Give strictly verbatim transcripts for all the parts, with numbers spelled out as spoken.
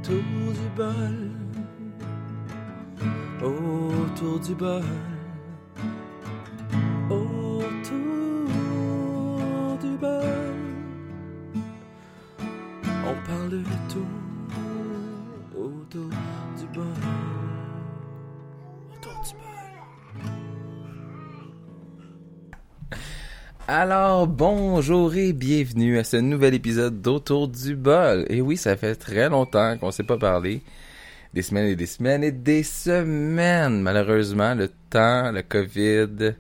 autour du bol, autour du bol, autour du bol. On parle de tout autour du bol, autour du bol. Alors, bonjour et bienvenue à ce nouvel épisode d'Autour du bol. Et oui, ça fait très longtemps qu'on ne s'est pas parlé. Des semaines et des semaines et des semaines. Malheureusement, le temps, le COVID,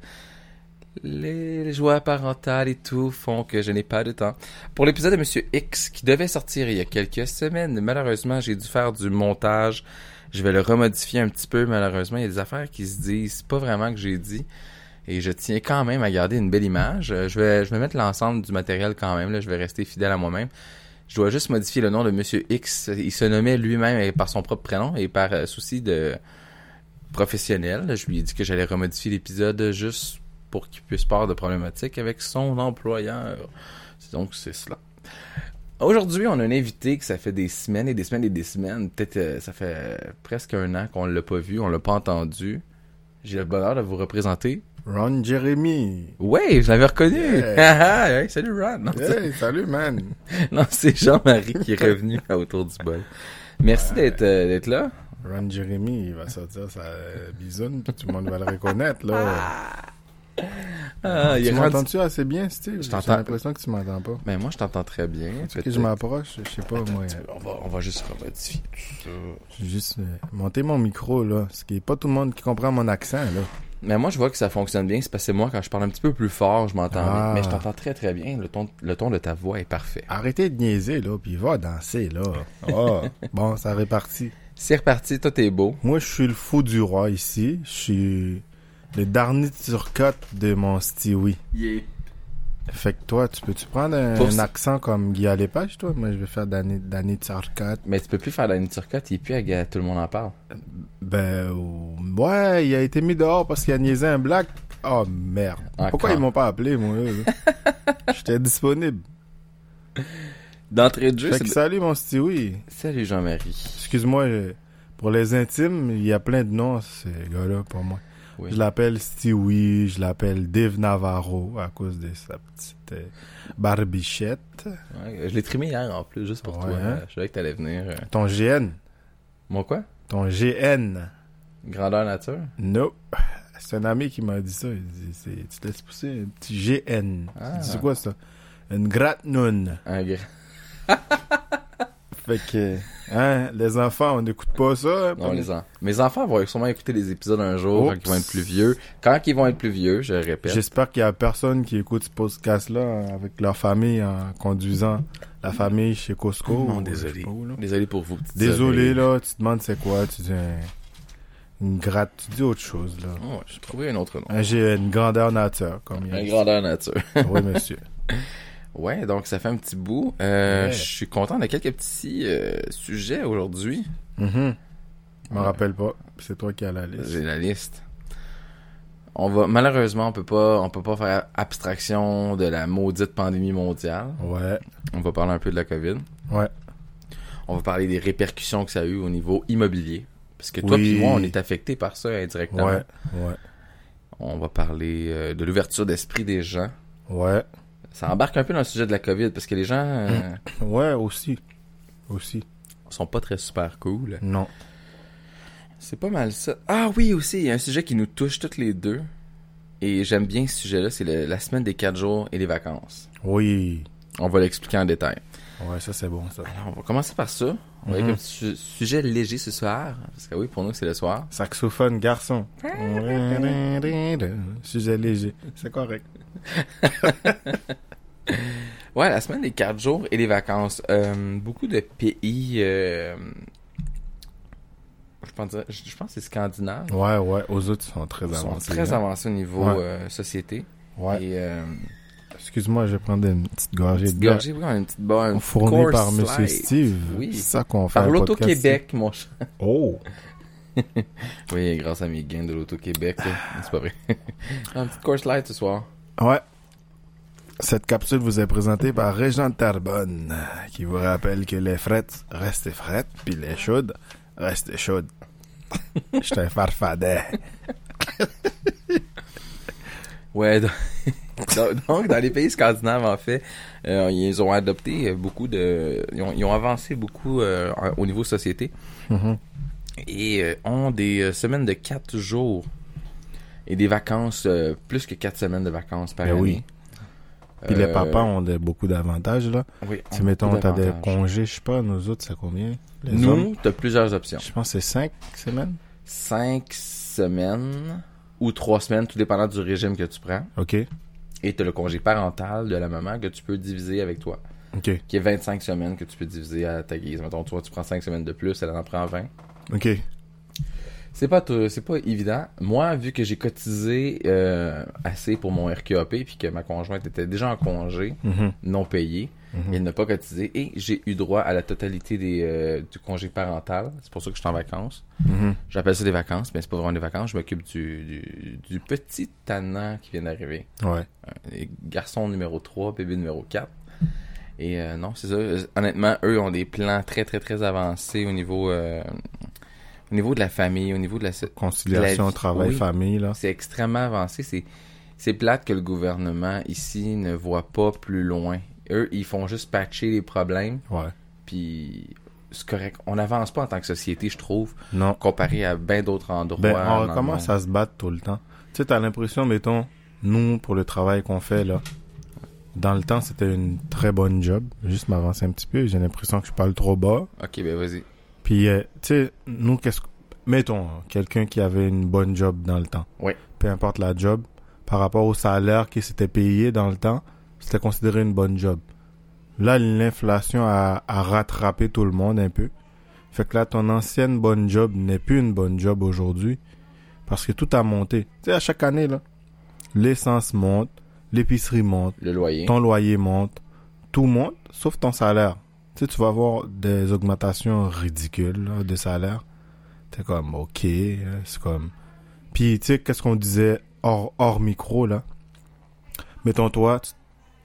les joies parentales et tout font que je n'ai pas de temps. Pour l'épisode de Monsieur X qui devait sortir il y a quelques semaines, malheureusement, j'ai dû faire du montage. Je vais le remodifier un petit peu, malheureusement. Il y a des affaires qui se disent pas vraiment que j'ai dit. Et je tiens quand même à garder une belle image. Je vais, je vais mettre l'ensemble du matériel quand même. Là, je vais rester fidèle à moi-même. Je dois juste modifier le nom de Monsieur X. Il se nommait lui-même par son propre prénom et par euh, souci de professionnel. Je lui ai dit que j'allais remodifier l'épisode juste pour qu'il puisse parler de problématiques avec son employeur. Donc, c'est cela. Aujourd'hui, on a un invité que ça fait des semaines et des semaines et des semaines. Peut-être euh, ça fait euh, presque un an qu'on l'a pas vu, on l'a pas entendu. J'ai le bonheur de vous représenter Ron Jeremy. Ouais, je l'avais reconnu. Yeah. Hey, salut Ron. Non, Hey, salut man. non, c'est Jean-Marie qui est revenu à Autour du bol. Merci Ouais. d'être, euh, d'être là. Ron Jeremy, il va sortir sa bisoune, puis tout le monde va le reconnaître, là. Ah, il tu est rendu... m'entends-tu assez bien, Steve? Je J'ai t'entends. l'impression que tu m'entends pas. Ben, moi, je t'entends très bien. Tu veux que je m'approche? Je sais pas, moi. On va, on va juste remodifier tout ça. J'ai juste euh, monté mon micro, là. Ce qui est pas tout le monde qui comprend mon accent, là. Mais moi, je vois que ça fonctionne bien. C'est parce que moi, quand je parle un petit peu plus fort, je m'entends Ah. bien. Mais je t'entends très, très bien. Le ton, le ton de ta voix est parfait. Arrêtez de niaiser, là, puis va danser, là. Oh, bon, ça répartit. C'est reparti. Toi, t'es beau. Moi, je suis le fou du roi ici. Je suis le dernier turcotte de mon Stewie. Yeah. Fait que toi, tu peux-tu prendre un, Pour un ça- accent comme Guy Lepage, toi? Moi, je vais faire Danny, Danny Turcotte. Mais tu peux plus faire la turcotte. Il est plus à tout le monde en parle. Ben, euh, ouais, il a été mis dehors parce qu'il a niaisé un black. Oh, merde. Encore. Pourquoi ils m'ont pas appelé, moi, là? J'étais disponible. D'entrée de jeu, Fait c'est... que salut, mon Stewie. Salut Jean-Marie. Excuse-moi, je- pour les intimes, il y a plein de noms, ces gars-là, pour moi. Oui. Je l'appelle Stewie, je l'appelle Dave Navarro, à cause de sa petite euh, barbichette. Ouais, je l'ai trimé hier en plus, juste pour Ouais, toi. hein? Je savais que t'allais venir. euh. Ton G N. Mon quoi? Ton G N. Grandeur nature? Nope. C'est un ami qui m'a dit ça. Il dit, c'est, tu te laisses pousser un petit G N. Ah. J'ai dit, c'est quoi ça? Une gratte noune. Un grand. Fait que, hein, les enfants, on n'écoute pas ça. hein, Non, pas- les en... Mes enfants vont sûrement écouter les épisodes un jour Oups. quand ils vont être plus vieux. Quand ils vont être plus vieux, je répète. J'espère qu'il y a personne qui écoute ce podcast-là hein, avec leur famille en conduisant la famille chez Costco. Non, ou désolé. je sais pas où, là. Désolé pour vous. petites Désolé, oreilles. là, tu te demandes c'est quoi, tu dis un- une gratte, tu dis autre chose, là. Oh, j'ai trouvé un autre nom. Un G N, une grandeur nature, comme il Un dit. grandeur nature. Oui, monsieur. Ouais, donc ça fait un petit bout. Euh, Ouais. Je suis content de quelques petits euh, sujets aujourd'hui. Mhm. Je me Ouais. rappelle pas. C'est toi qui as la liste. J'ai la liste. On va malheureusement on peut pas on peut pas faire abstraction de la maudite pandémie mondiale. Ouais. On va parler un peu de la COVID. Ouais. On va parler des répercussions que ça a eu au niveau immobilier. Parce que toi Oui. et moi, on est affectés par ça indirectement. Ouais. Ouais. On va parler euh, de l'ouverture d'esprit des gens. Ouais. Ça embarque un peu dans le sujet de la COVID parce que les gens euh, Ouais, aussi. Aussi. sont pas très super cool. Non. C'est pas mal ça. Ah oui, aussi, il y a un sujet qui nous touche toutes les deux. Et j'aime bien ce sujet-là, c'est le- la semaine des quatre jours et les vacances. Oui. On va l'expliquer en détail. Ouais, ça, c'est bon, ça. Alors, on va commencer par ça. On va Mhm. avec un petit su- sujet léger ce soir. Parce que oui, pour nous, c'est le soir. Saxophone garçon. Sujet léger. C'est correct. Ouais, la semaine des quatre jours et les vacances. Euh, beaucoup de pays... euh, je pense, dire- je pense que c'est scandinave. Ouais, ouais. Aux autres, ils sont très Ils sont avancés. très hein. avancés au niveau Ouais. euh, société. Ouais. Et euh, Excuse-moi, je vais prendre une petite gorgée petite de bière. gorgée, oui, on a une petite barre. Fournie par Monsieur Steve. Oui. C'est ça qu'on fait. Par un l'Auto-Québec, mon cher. podcast. Oh! Oui, grâce à mes gains de l'Auto-Québec. là. C'est pas vrai. Un petit course light ce soir. Ouais. Cette capsule vous est présentée par Régent Terrebonne, qui vous rappelle que les frettes restent frettes, puis les chaudes restent chaudes. Je t'ai farfadet. Ouais, donc, donc, dans les pays scandinaves, en fait, euh, ils ont adopté beaucoup de... Ils ont, ils ont avancé beaucoup euh, au niveau société Mm-hmm. et euh, ont des euh, semaines de quatre jours et des vacances, euh, plus que quatre semaines de vacances par Ben année. oui. Puis Euh, les papas ont de, beaucoup d'avantages, là. Oui, Si, ont mettons, beaucoup t'as des d'avantages. congés, je sais pas, nous autres, c'est combien? Les hommes? Nous, t'as plusieurs options. Je pense que c'est cinq semaines. Cinq semaines ou trois semaines, tout dépendant du régime que tu prends. OK. Et t'as le congé parental de la maman que tu peux diviser avec toi. OK. Qui est vingt-cinq semaines que tu peux diviser à ta guise. Mettons, toi, tu prends cinq semaines de plus, elle en prend vingt. OK. C'est pas tout- c'est pas évident. Moi, vu que j'ai cotisé euh, assez pour mon R Q A P puis que ma conjointe était déjà en congé, Mhm. non payé, Mhm. elle n'a pas cotisé et j'ai eu droit à la totalité des euh, du congé parental. C'est pour ça que je suis en vacances. Mhm. J'appelle ça des vacances, mais c'est pas vraiment des vacances. Je m'occupe du, du, du petit tannant qui vient d'arriver. Ouais. Euh, garçon numéro trois, bébé numéro quatre. Et euh, non, c'est ça. Honnêtement, eux ont des plans très, très, très avancés au niveau euh, au niveau de la famille, au niveau de la... Conciliation, la vie. travail, Oui. famille, là. C'est extrêmement avancé. C'est, c'est plate que le gouvernement ici ne voit pas plus loin. Eux, ils font juste patcher les problèmes, Ouais. puis c'est correct. On n'avance pas en tant que société, je trouve, Non. comparé à bien d'autres endroits. Ben, dans on le recommence monde. à se battre tout le temps. Tu sais, t'as l'impression, mettons, nous, pour le travail qu'on fait, là, dans le temps, c'était une très bonne job. Juste m'avancer un petit peu, j'ai l'impression que je parle trop bas. Ok, ben vas-y. Puis, euh, tu sais, nous, qu'est-ce que... Mettons, quelqu'un qui avait une bonne job dans le temps. Oui. Peu importe la job, par rapport au salaire qui s'était payé dans le temps, c'était considéré une bonne job. Là, l'inflation a, a rattrapé tout le monde un peu. Fait que là, ton ancienne bonne job n'est plus une bonne job aujourd'hui parce que tout a monté. Tu sais, à chaque année, là, l'essence monte, l'épicerie monte, Le loyer. ton loyer monte, tout monte, sauf ton salaire. Tu sais, tu vas avoir des augmentations ridicules là, de salaire. T'es comme, OK, euh, c'est comme... Puis, tu sais, qu'est-ce qu'on disait hors, hors micro, là? Mettons, toi, tu,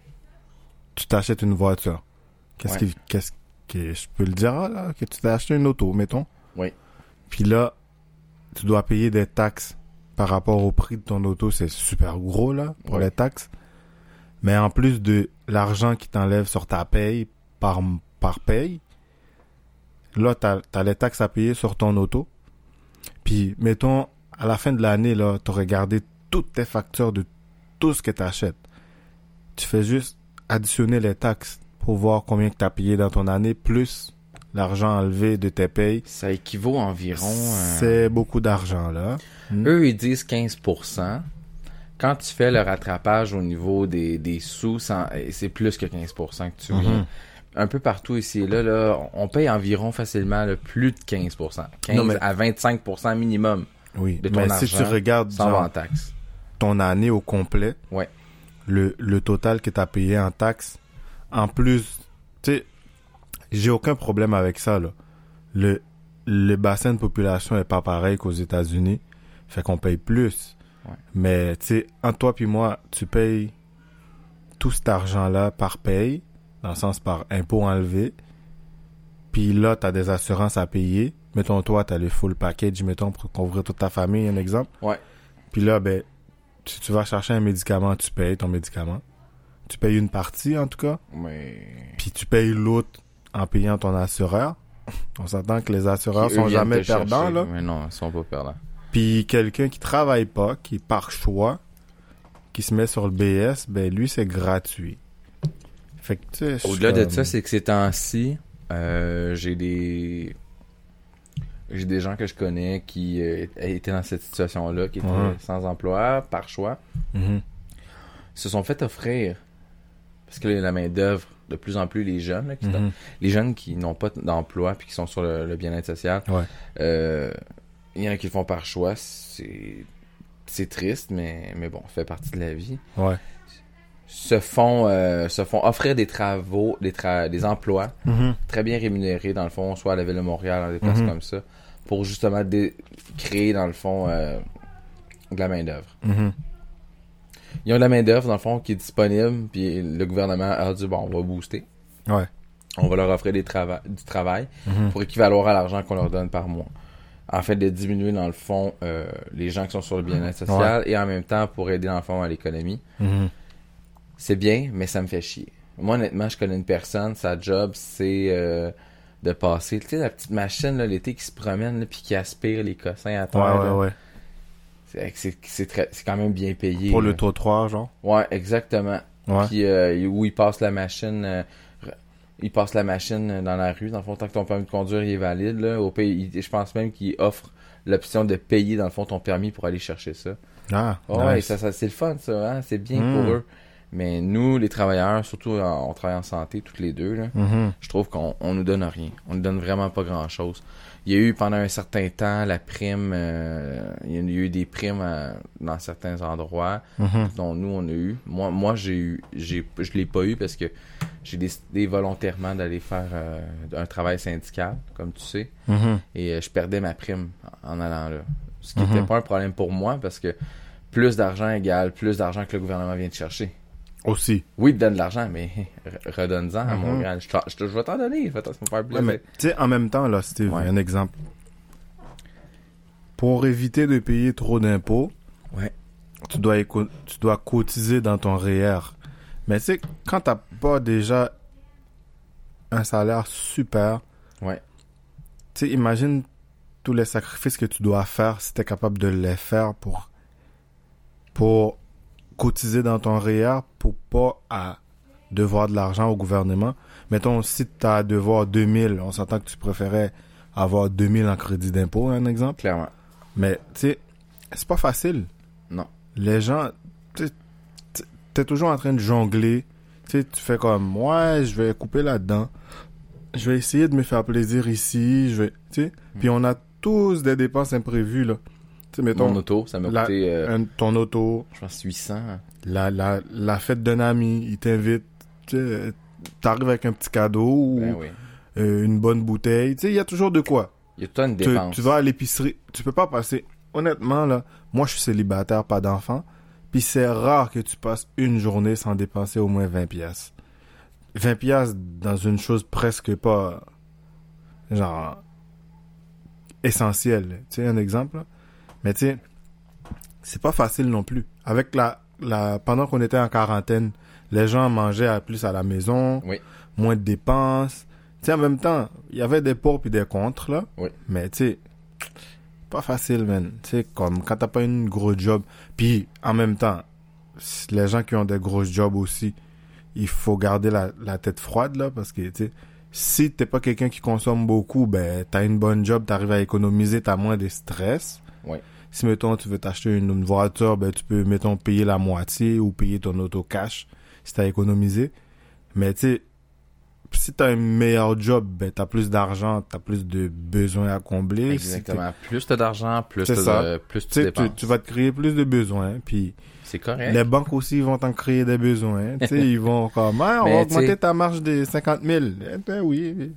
tu t'achètes une voiture. Qu'est-ce Ouais. qui... Qu'est-ce que... Je peux le dire, ah, là, que tu t'as acheté une auto, mettons. Oui. Puis là, tu dois payer des taxes par rapport au prix de ton auto. C'est super gros, là, pour Ouais. les taxes. Mais en plus de l'argent qui t'enlève sur ta paye par, par paye, là, t'as, t'as les taxes à payer sur ton auto. Puis, mettons, à la fin de l'année, là, t'as regardé toutes tes factures de tout ce que t'achètes. Tu fais juste additionner les taxes pour voir combien que t'as payé dans ton année, plus l'argent enlevé de tes payes. Ça équivaut environ... euh, C'est beaucoup d'argent, là. Mm. Eux, ils disent quinze pour cent. Quand tu fais le rattrapage au niveau des, des sous, ça- c'est plus que quinze pour cent que tu mets. Mhm. Un peu partout ici et là, là, on paye environ facilement là, plus de quinze pour cent. quinze Non, mais- à vingt-cinq pour cent minimum Oui, de ton mais argent si tu regardes sans genre, en taxe. ton année au complet, Ouais. le, le total que tu as payé en taxes, en plus, tu sais, j'ai aucun problème avec ça, là. Le, le bassin de population est pas pareil qu'aux États-Unis, fait qu'on paye plus. Ouais. Mais, tu sais, entre toi puis moi, tu payes tout cet argent-là par paye, dans le sens par impôt enlevé, puis là, tu as des assurances à payer. Mettons, toi, tu as le full package, mettons, pour couvrir toute ta famille, un exemple. Ouais. Puis là, ben, si tu vas chercher un médicament, tu payes ton médicament. Tu payes une partie, en tout cas. Mais... Puis tu payes l'autre en payant ton assureur. On s'entend que les assureurs Qui, eux, sont viennent jamais te perdants, chercher. là. Mais non, ils sont pas perdants. Puis quelqu'un qui travaille pas, qui est par choix, qui se met sur le B S, ben lui, c'est gratuit. Fait que, tu sais, je suis Au-delà de comme- ça, c'est que ces temps-ci, euh, j'ai des... J'ai des gens que je connais qui euh, étaient dans cette situation-là, qui étaient Ouais. sans emploi, par choix, Mhm. se sont fait offrir, parce que la main-d'œuvre, de plus en plus les jeunes, là, qui Mhm. les jeunes qui n'ont pas d'emploi puis qui sont sur le, le bien-être social, Ouais. euh, il y en a qui le font par choix, c'est c'est triste, mais, mais bon, ça fait partie de la vie. Ouais. Se font, euh, se font offrir des travaux, des, tra- des emplois Mhm. très bien rémunérés, dans le fond, soit à la Ville de Montréal, dans des places Mhm. comme ça, pour justement dé- créer, dans le fond, euh, de la main-d'œuvre. Mhm. ils ont de la main-d'œuvre, dans le fond, qui est disponible, puis le gouvernement a dit, bon, on va booster. Ouais. On va leur offrir des trava- du travail Mhm. pour équivaloir à l'argent qu'on leur donne par mois. En fait, de diminuer, dans le fond, euh, les gens qui sont sur le bien-être social et en même temps pour aider, dans le fond, à l'économie. Mhm. C'est bien, mais ça me fait chier. Moi, honnêtement, je connais une personne, sa job, c'est euh, de passer, tu sais, la petite machine, là, l'été, qui se promène, là, puis qui aspire les cossins à terre. Ouais, ouais, là. ouais. C'est, c'est, c'est, très, c'est quand même bien payé. Pour là. le trottoir, genre. Ouais, exactement. Ouais. Puis euh, où il passe la machine, euh, il passe la machine dans la rue. Dans le fond, tant que ton permis de conduire il est valide, là, au pays, il- je pense même qu'il offre l'option de payer, dans le fond, ton permis pour aller chercher ça. Ah, Ouais, nice. ça, ça, c'est le fun, ça, hein? C'est bien Mm. pour eux. Mais nous, les travailleurs, surtout, euh, on travaille en santé, toutes les deux, là, Mhm. je trouve qu'on on nous donne rien. On nous donne vraiment pas grand-chose. Il y a eu, pendant un certain temps, la prime, euh, il y a eu des primes euh, dans certains endroits, Mhm. dont nous, on a eu. Moi, moi j'ai eu, j'ai, je l'ai pas eu parce que j'ai décidé volontairement d'aller faire euh, un travail syndical, comme tu sais, Mhm. et euh, je perdais ma prime en allant là. Ce qui Mhm. n'était pas un problème pour moi parce que plus d'argent égale plus d'argent que le gouvernement vient de chercher. Aussi. Oui, il te donne de l'argent, mais re- redonne-en à mon Mhm. grand. Je, te- je, te- je vais t'en donner, va t'en- ça va me faire Ouais, plaisir. mais, tu sais, en même temps, là, Steve, Ouais. un exemple. Pour éviter de payer trop d'impôts, Ouais. tu dois, éco- tu dois cotiser dans ton R E E R. Mais tu sais, quand t'as pas déjà un salaire super, Ouais. tu sais, imagine tous les sacrifices que tu dois faire si t'es capable de les faire pour, pour cotiser dans ton R E E R pour pas à devoir de l'argent au gouvernement. Mettons, si t'as à devoir deux mille, on s'entend que tu préférais avoir deux mille en crédit d'impôt, un exemple. Clairement. Mais, tu sais, c'est pas facile. Non. Les gens, tu sais, t- t'es toujours en train de jongler. Tu sais, tu fais comme, ouais, je vais couper là-dedans. Je vais essayer de me faire plaisir ici. Je vais, tu sais. Puis on a tous des dépenses imprévues, là. Tu sais, mettons, Mon auto, ça m'a la- coûté, euh, un- ton auto, je pense, huit cents. hein. la, la, la fête d'un ami, il t'invite. Tu sais, t'arrives avec un petit cadeau ou Ben oui. euh, une bonne bouteille. Tu sais, il y a toujours de quoi. Il y a tout le temps une Tu, dépense. tu vas à l'épicerie, tu peux pas passer. Honnêtement, là, moi, je suis célibataire, pas d'enfant. Puis c'est rare que tu passes une journée sans dépenser au moins vingt piastres. vingt piastres dans une chose presque pas, genre, essentielle. Tu sais, un exemple, là. Mais tu sais, c'est pas facile non plus. Avec la, la, pendant qu'on était en quarantaine, les gens mangeaient à- plus à la maison, Oui. moins de dépenses. Tu sais, en même temps, il y avait des pour puis des contre, là. Oui. Mais tu sais, pas facile, man. Tu sais, comme quand t'as pas une grosse job. Puis, en même temps, les gens qui ont des grosses jobs aussi, il faut garder la, la tête froide, là, parce que, tu sais, si t'es pas quelqu'un qui consomme beaucoup, ben, t'as une bonne job, t'arrives à économiser, t'as moins de stress. Oui. Si, mettons, tu veux t'acheter une, une voiture, ben, tu peux, mettons, payer la moitié ou payer ton auto cash si t'as économisé. Mais, tu sais, si t'as un meilleur job, ben, t'as plus d'argent, t'as plus de besoins à combler. Exactement. Plus t'as d'argent, plus C'est t'as ça. de, plus Si tu tu sais, dépenses. tu, tu vas te créer plus de besoins, puis C'est correct. les banques aussi vont t'en créer des besoins. Tu sais, ils vont comme, ah, on Mais va tu augmenter sais- ta marge de cinquante mille. Eh ben oui.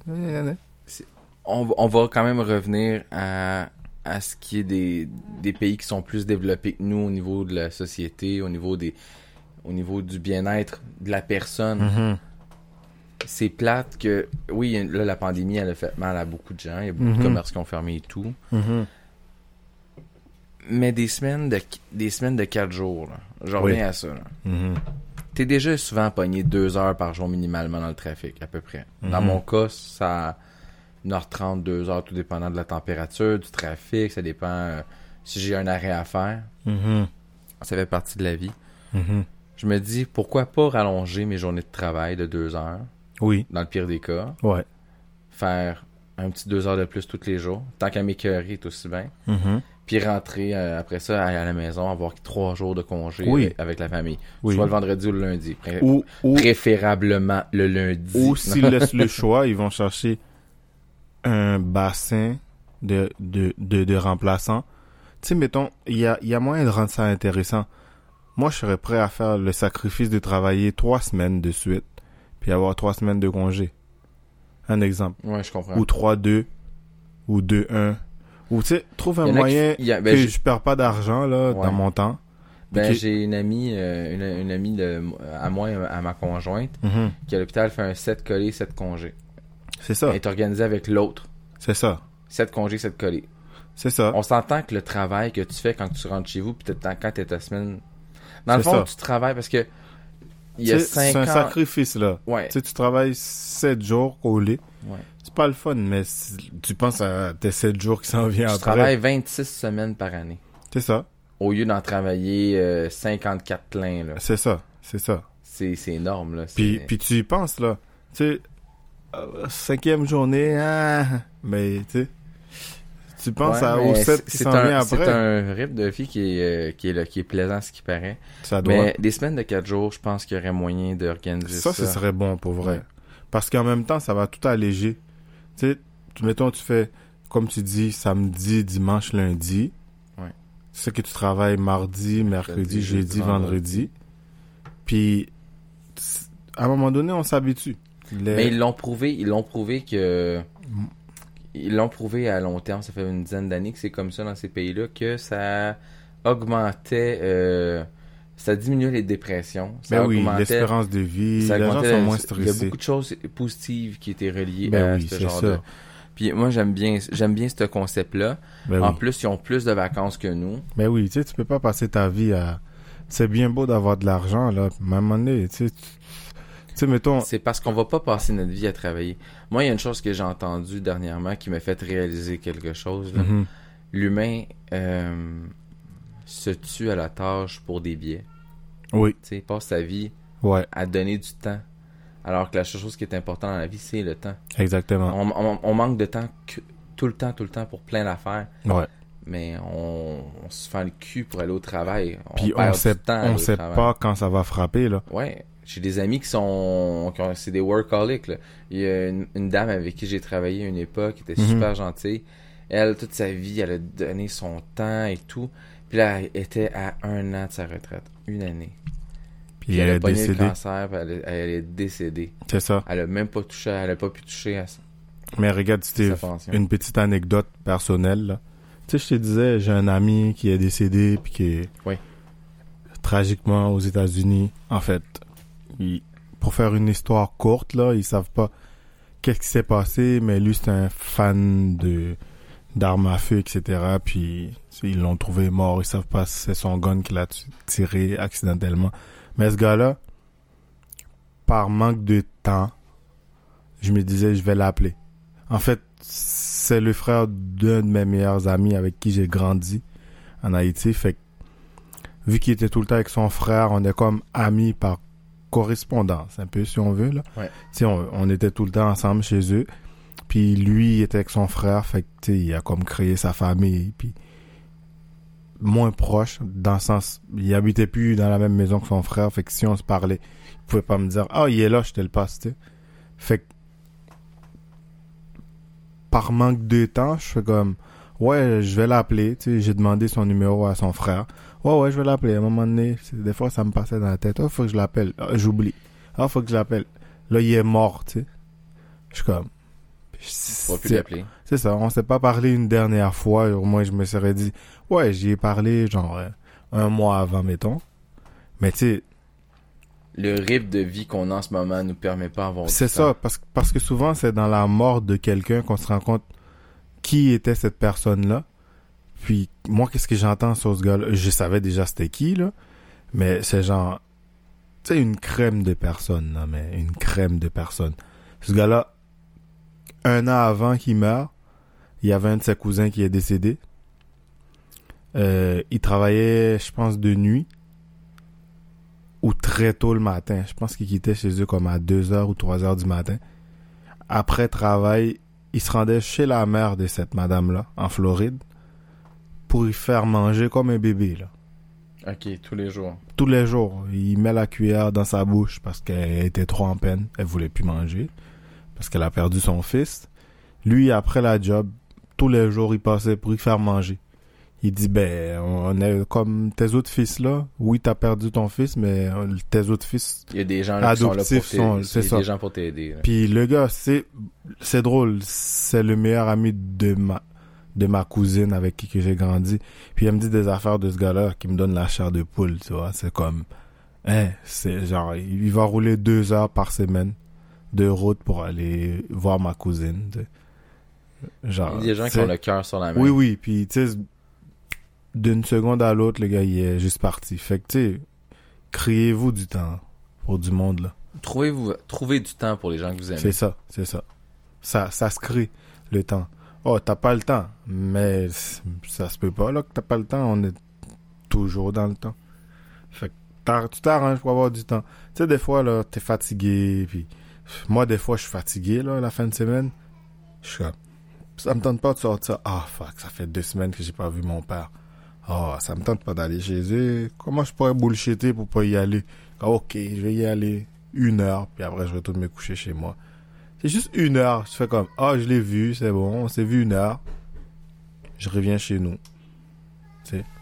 On, va- on va quand même revenir à, à ce qui est des, des pays qui sont plus développés que nous au niveau de la société, au niveau des, au niveau du bien-être de la personne. Mhm. C'est plate que, oui, là, la pandémie, elle a fait mal à beaucoup de gens. Il y a beaucoup Mhm. de commerces qui ont fermé et tout. Mhm. Mais des semaines de, des semaines de quatre jours, là. Je reviens Oui. à ça, là. Mhm. T'es déjà souvent pogné deux heures par jour minimalement dans le trafic, à peu près. Dans Mhm. mon cas, ça une heure trente, deux heures, tout dépendant de la température, du trafic, ça dépend euh, si j'ai un arrêt à faire. Mhm. Ça fait partie de la vie. Mhm. Je me dis, pourquoi pas rallonger mes journées de travail de deux heures, Oui. dans le pire des cas, Ouais. faire un petit deux heures de plus tous les jours, tant qu'à m'écœurer tout aussi bien, Mhm. puis rentrer euh, après ça à, à la maison, avoir trois jours de congé Oui. avec, avec la famille. Oui. Soit le vendredi ou le lundi. Pré- Ou, ou, Préférablement le lundi. ou s'ils laissent le choix, ils vont chercher un bassin de, de, de, de remplaçants. Tu sais, mettons, il y a, il y a moyen de rendre ça intéressant. Moi, je serais prêt à faire le sacrifice de travailler trois semaines de suite, puis avoir trois semaines de congé. Un exemple. Ouais, je comprends. Ou trois deux, ou deux un. Ou tu sais, trouve Il un y en a qui- moyen il y a- ben, que je- je perds pas d'argent là Ouais. dans mon temps. Ben, Okay. j'ai une amie, euh, une, une amie de, à moi et à ma conjointe, Mhm. qui à l'hôpital fait un sept collés, sept congés. C'est ça. Elle est organisée avec l'autre. C'est ça. sept congés, sept collés. C'est ça. On s'entend que le travail que tu fais quand tu rentres chez vous, puis t'es- quand t'es ta semaine... Dans le C'est fond, ça. tu travailles parce que il y a Tu sais, c'est cinq un ans... sacrifice, là. Ouais, Tu sais, tu travailles sept jours au lit. ouais. C'est pas le fun, mais si tu penses à tes sept jours qui s'en viennent Tu après. travailles vingt-six semaines par année. C'est ça. Au lieu d'en travailler euh, cinquante-quatre pleins, là. C'est ça. C'est ça. C'est, c'est énorme, là. C'est- Puis, puis tu y penses, là. Tu sais, euh, cinquième journée, ah, mais tu sais, tu penses Ouais, à, mais au sept c'est- qui c'est s'en un- vient C'est après. un rythme de vie qui est, euh, qui est, là, qui est plaisant, ce qui paraît. Ça doit. Mais des semaines de quatre jours, je pense qu'il y aurait moyen d'organiser ça. Ça, ce serait bon pour vrai. Ouais. Parce qu'en même temps, ça va tout alléger. Tu sais, tu- mettons, tu fais, comme tu dis, samedi, dimanche, lundi. Ouais. Tu sais que tu travailles mardi, mercredi, jeudi, jeudi, vendredi. Puis, c- à un moment donné, on s'habitue. Les- Mais ils l'ont prouvé, ils l'ont prouvé que... Ils l'ont prouvé à long terme, ça fait une dizaine d'années que c'est comme ça dans ces pays-là, que ça augmentait... euh, ça diminuait les dépressions. Ça Ben oui, augmentait... l'espérance de vie, ça les gens augmentait sont la- moins Il y a stressés. beaucoup de choses positives qui étaient reliées Ben à oui, ce c'est genre ça. de... Puis moi, j'aime bien, j'aime bien ce concept-là. Ben En oui. plus, ils ont plus de vacances que nous. Ben oui, tu sais, tu peux pas passer ta vie à... C'est bien beau d'avoir de l'argent, là, mais à un moment donné, tu sais, tu tu sais, mettons... C'est parce qu'on va pas passer notre vie à travailler. Moi, il y a une chose que j'ai entendue dernièrement qui m'a fait réaliser quelque chose. là. Mhm. L'humain euh, se tue à la tâche pour des billets. Oui, Tu sais, il passe sa vie ouais, à donner du temps. Alors que la seule chose qui est importante dans la vie, c'est le temps. exactement. On, on- on manque de temps que- tout le temps, tout le temps pour plein d'affaires. Ouais. Mais on, on se fait le cul pour aller au travail. Puis on perd sait, du temps à aller on au sait travail. pas quand ça va frapper, là. Ouais, j'ai des amis qui sont, qui ont- c'est des workaholics, là. Il y a une, une dame avec qui j'ai travaillé à une époque, qui était Mhm. super gentille. Elle, toute sa vie, elle a donné son temps et tout. Puis là, elle était à un an de sa retraite. Une année. Puis Puis elle elle a est pogné le décédée. cancer, puis elle, est- elle est décédée. C'est ça. Elle a même pas touché, elle a pas pu toucher à, sa- Mais regarde, sa Steve, pension. une petite anecdote personnelle, là. Tu sais, je te disais, j'ai un ami qui est décédé, puis qui est Oui. tragiquement aux États-Unis. En fait, il- pour faire une histoire courte, là, ils savent pas qu'est-ce qui s'est passé, mais lui, c'est un fan de d'armes à feu, et cetera. Puis ils l'ont trouvé mort. Ils savent pas si c'est son gun qui l'a tu- tiré accidentellement. Mais ce gars-là, par manque de temps, je me disais, je vais l'appeler. En fait, c'est le frère d'un de mes meilleurs amis avec qui j'ai grandi en Haïti. Fait que, vu qu'il était tout le temps avec son frère, on est comme amis par correspondance, un peu si on veut, là. Ouais. Tu sais, on, on était tout le temps ensemble chez eux. Puis lui, il était avec son frère, fait que, tu sais, il a comme créé sa famille, puis moins proche, dans le sens, il habitait plus dans la même maison que son frère, fait que si on se parlait, il pouvait pas me dire, ah, il est là, je te le passe, tu sais. Fait que, par manque de temps, je fais comme, ouais, je vais l'appeler, tu sais, j'ai demandé son numéro à son frère. Ouais, ouais, je vais l'appeler. À un moment donné, c'est- des fois, ça me passait dans la tête. Ah, faut que je l'appelle. Ah, j'oublie. Ah, faut que je l'appelle. Là, il est mort, tu sais. Je suis comme... Faut plus C'est l'appeler. c'est ça, on s'est pas parlé une dernière fois. Au moins, je me serais dit, ouais, j'y ai parlé, genre, euh, un mois avant, mettons. Mais tu sais, Le rythme de vie qu'on a en ce moment nous permet pas d'avoir du c'est temps. ça, parce, que- parce que souvent, c'est dans la mort de quelqu'un qu'on se rend compte qui était cette personne-là. Puis, moi, qu'est-ce que j'entends sur ce gars-là? Je savais déjà c'était qui, là. Mais c'est genre, tu sais, une crème de personnes, là, mais une crème de personnes. Ce gars-là, un an avant qu'il meure, il y avait un de ses cousins qui est décédé. Euh, il travaillait, je pense, de nuit ou très tôt le matin. Je pense qu'il quittait chez eux comme à deux heures ou trois heures du matin. Après travail, il se rendait chez la mère de cette madame-là, en Floride, pour y faire manger comme un bébé, là. Ok, tous les jours. Tous les jours, il met la cuillère dans sa bouche parce qu'elle était trop en peine. Elle voulait plus manger parce qu'elle a perdu son fils. Lui, après la job, tous les jours, il passait pour y faire manger. Il dit, ben, on est comme tes autres fils là. Oui, t'as perdu ton fils, mais euh, tes autres fils. Il y a des gens là qui sont là pour Adoptifs sont- t'aider. c'est Il y a ça. des gens pour t'aider. là. Puis le gars, c'est c'est drôle. C'est le meilleur ami de ma de ma cousine avec qui que j'ai grandi. Puis elle me dit des affaires de ce gars-là qui me donne la chair de poule, tu vois. C'est comme, hein, c'est genre, il va rouler deux heures par semaine de route pour aller voir ma cousine. Tu sais. Genre, il y a des gens qui ont le cœur sur la main. Oui, oui. Puis, tu sais, d'une seconde à l'autre, le gars, il est juste parti. Fait que, tu sais, créez-vous du temps pour du monde, là. Trouvez-vous, trouvez du temps pour les gens que vous aimez. C'est ça, c'est ça. Ça, ça se crée, le temps. Oh, t'as pas le temps. Mais ça se peut pas, là, que t'as pas le temps. On est toujours dans le temps. Fait que t'ar- tu t'arranges pour avoir du temps. Tu sais, des fois, là, t'es fatigué. Puis moi, des fois, je suis fatigué, là, la fin de semaine. Je suis comme, ça me tente pas de sortir. Ah, fuck, ça fait deux semaines que j'ai pas vu mon père. Ah, oh, ça me tente pas d'aller chez eux. Comment je pourrais bullshitter pour pas y aller? Ah, ok, je vais y aller une heure, puis après, je retourne me coucher chez moi. C'est juste une heure. Je fais comme, ah, oh, je l'ai vu, c'est bon, on s'est vu une heure. Je reviens chez nous. Tu sais.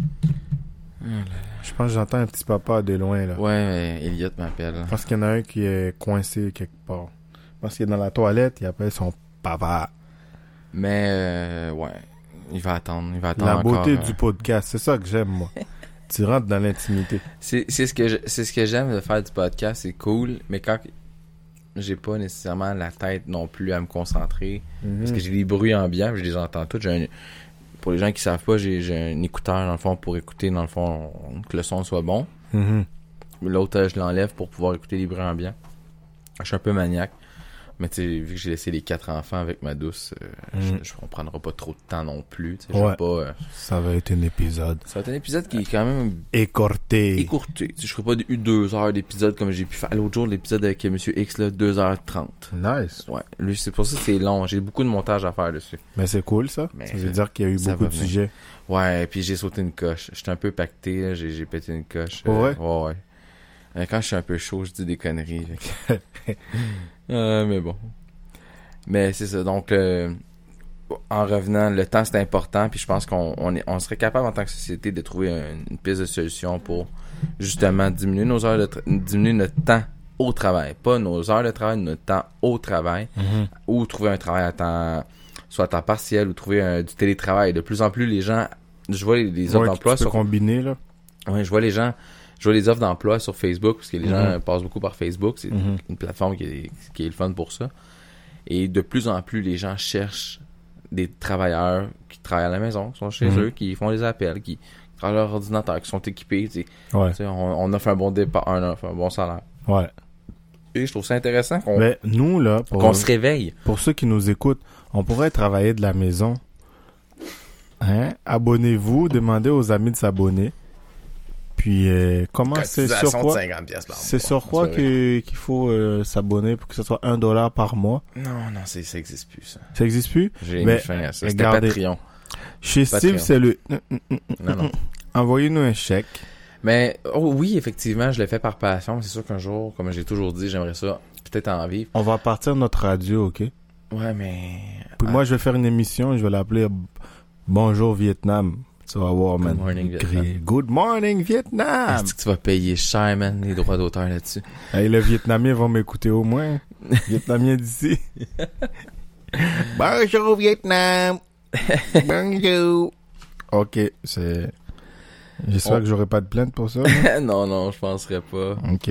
Je pense que j'entends un petit papa de loin, là. Ouais, Elliot m'appelle. Je pense qu'il y en a un qui est coincé quelque part. Je pense qu'il est dans la toilette, il appelle son papa. Mais, euh, ouais, il va attendre, il va attendre La encore, beauté euh... du podcast, c'est ça que j'aime, moi. Tu rentres dans l'intimité. C'est, c'est ce que je, c'est ce que j'aime de faire du podcast, c'est cool, mais quand j'ai pas nécessairement la tête non plus à me concentrer, Mm-hmm. parce que j'ai des bruits ambiants, je les entends tous. J'ai un, pour les gens qui savent pas, j'ai, j'ai un écouteur dans le fond pour écouter dans le fond que le son soit bon. Mm-hmm. L'autre, je l'enlève pour pouvoir écouter les bruits ambiants. Je suis un peu maniaque. Mais tu sais, vu que j'ai laissé les quatre enfants avec ma douce, euh, Mm. je, je, on prendra pas trop de temps non plus. Tu sais, je Ouais. veux pas, euh, Ça va être un épisode ça va être un épisode qui est quand même écorté. écourté. Tu sais, je ferai pas eu deux heures d'épisode comme j'ai pu faire l'autre jour, l'épisode avec Monsieur X, là, deux heures trente. Nice. Ouais. Lui, c'est pour ça que c'est long. J'ai beaucoup de montage à faire dessus. Mais c'est cool, ça. Mais ça veut dire qu'il y a eu ça beaucoup va de venir. sujets. Ouais, puis j'ai sauté une coche. J'étais un peu pacté, là. J'ai, j'ai pété une coche. Pour Euh, vrai? Ouais, ouais. Euh, Quand je suis un peu chaud, je dis des conneries. fait que- euh, mais bon. Mais c'est ça. Donc, euh, en revenant, le temps, c'est important. Puis je pense qu'on on est, on serait capable, en tant que société, de trouver un- une piste de solution pour, justement, diminuer nos heures de tra- diminuer notre temps au travail. Pas nos heures de travail, notre temps au travail. Mm-hmm. Ou trouver un travail à temps, soit à temps partiel, ou trouver un, du télétravail. De plus en plus, les gens, je vois les, les offres Ouais, d'emploi tu peux sur... combiner, là. Ouais, je vois les gens, je vois les offres d'emploi sur Facebook, parce que les Mhm. gens passent beaucoup par Facebook. C'est Mhm. une plateforme qui est, qui est le fun pour ça. Et de plus en plus, les gens cherchent des travailleurs qui travaillent à la maison, qui sont chez Mhm. eux, qui font des appels, qui travaillent à leur ordinateur, qui sont équipés. Tu sais. Ouais. Tu sais, on, on offre un bon départ, on offre un bon salaire. Ouais. Et je trouve ça intéressant qu'on, Mais nous, là, pour, qu'on se réveille. pour ceux qui nous écoutent, on pourrait travailler de la maison. Hein? Abonnez-vous, demandez aux amis de s'abonner. Puis, euh, comment c'est sur Cotisation de quoi? cinquante piastres par C'est mois. sur quoi C'est que, qu'il faut euh, s'abonner pour que ce soit un dollar par mois? Non, non, c'est, ça existe plus, ça. Ça existe plus? J'ai Mais, mis fin à ça. C'était regardez. Patreon. Chez Patreon. Steve, c'est le... Non, non. Envoyez-nous un chèque. Mais, oh oui, effectivement, je l'ai fait par passion. C'est sûr qu'un jour, comme j'ai toujours dit, j'aimerais ça peut-être en vivre. On va partir de notre radio, OK? Ouais, mais... Puis Ah, moi, je vais faire une émission, je vais l'appeler Bonjour Vietnam. Tu vas voir, man. Good morning, Vietnam. Crier, Good morning, Vietnam! Est-ce que tu vas payer cher, man, les droits d'auteur là-dessus? Hey, le Vietnamien va m'écouter au moins. Vietnamien d'ici. Bonjour, Vietnam! Bonjour! OK, c'est... J'espère On- que j'aurai pas de plainte pour ça. mais- non, non, je penserais pas. OK.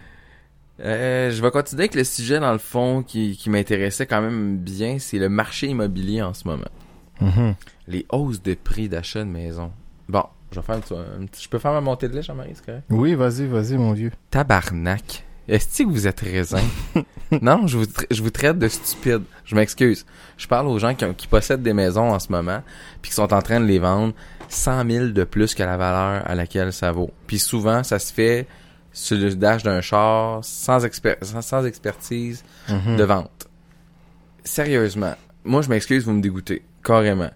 Euh, je vais continuer avec le sujet, dans le fond, qui, qui m'intéressait quand même bien. C'est le marché immobilier en ce moment. Mhm. Les hausses de prix d'achat de maison. Bon, je vais faire un petit... un petit- je peux faire ma montée de lait, Jean-Marie, c'est correct? Oui, vas-y, vas-y, mon vieux. Tabarnak. Est-ce que vous êtes raisin? Non, je vous, tra- je vous traite de stupide. Je m'excuse. Je parle aux gens qui, ont- qui possèdent des maisons en ce moment, puis qui sont en train de les vendre cent mille de plus que la valeur à laquelle ça vaut. Puis souvent, ça se fait sur le dash d'un char, sans, exper- sans, sans expertise Mhm. de vente. Sérieusement. Moi, je m'excuse, vous me dégoûtez. Carrément.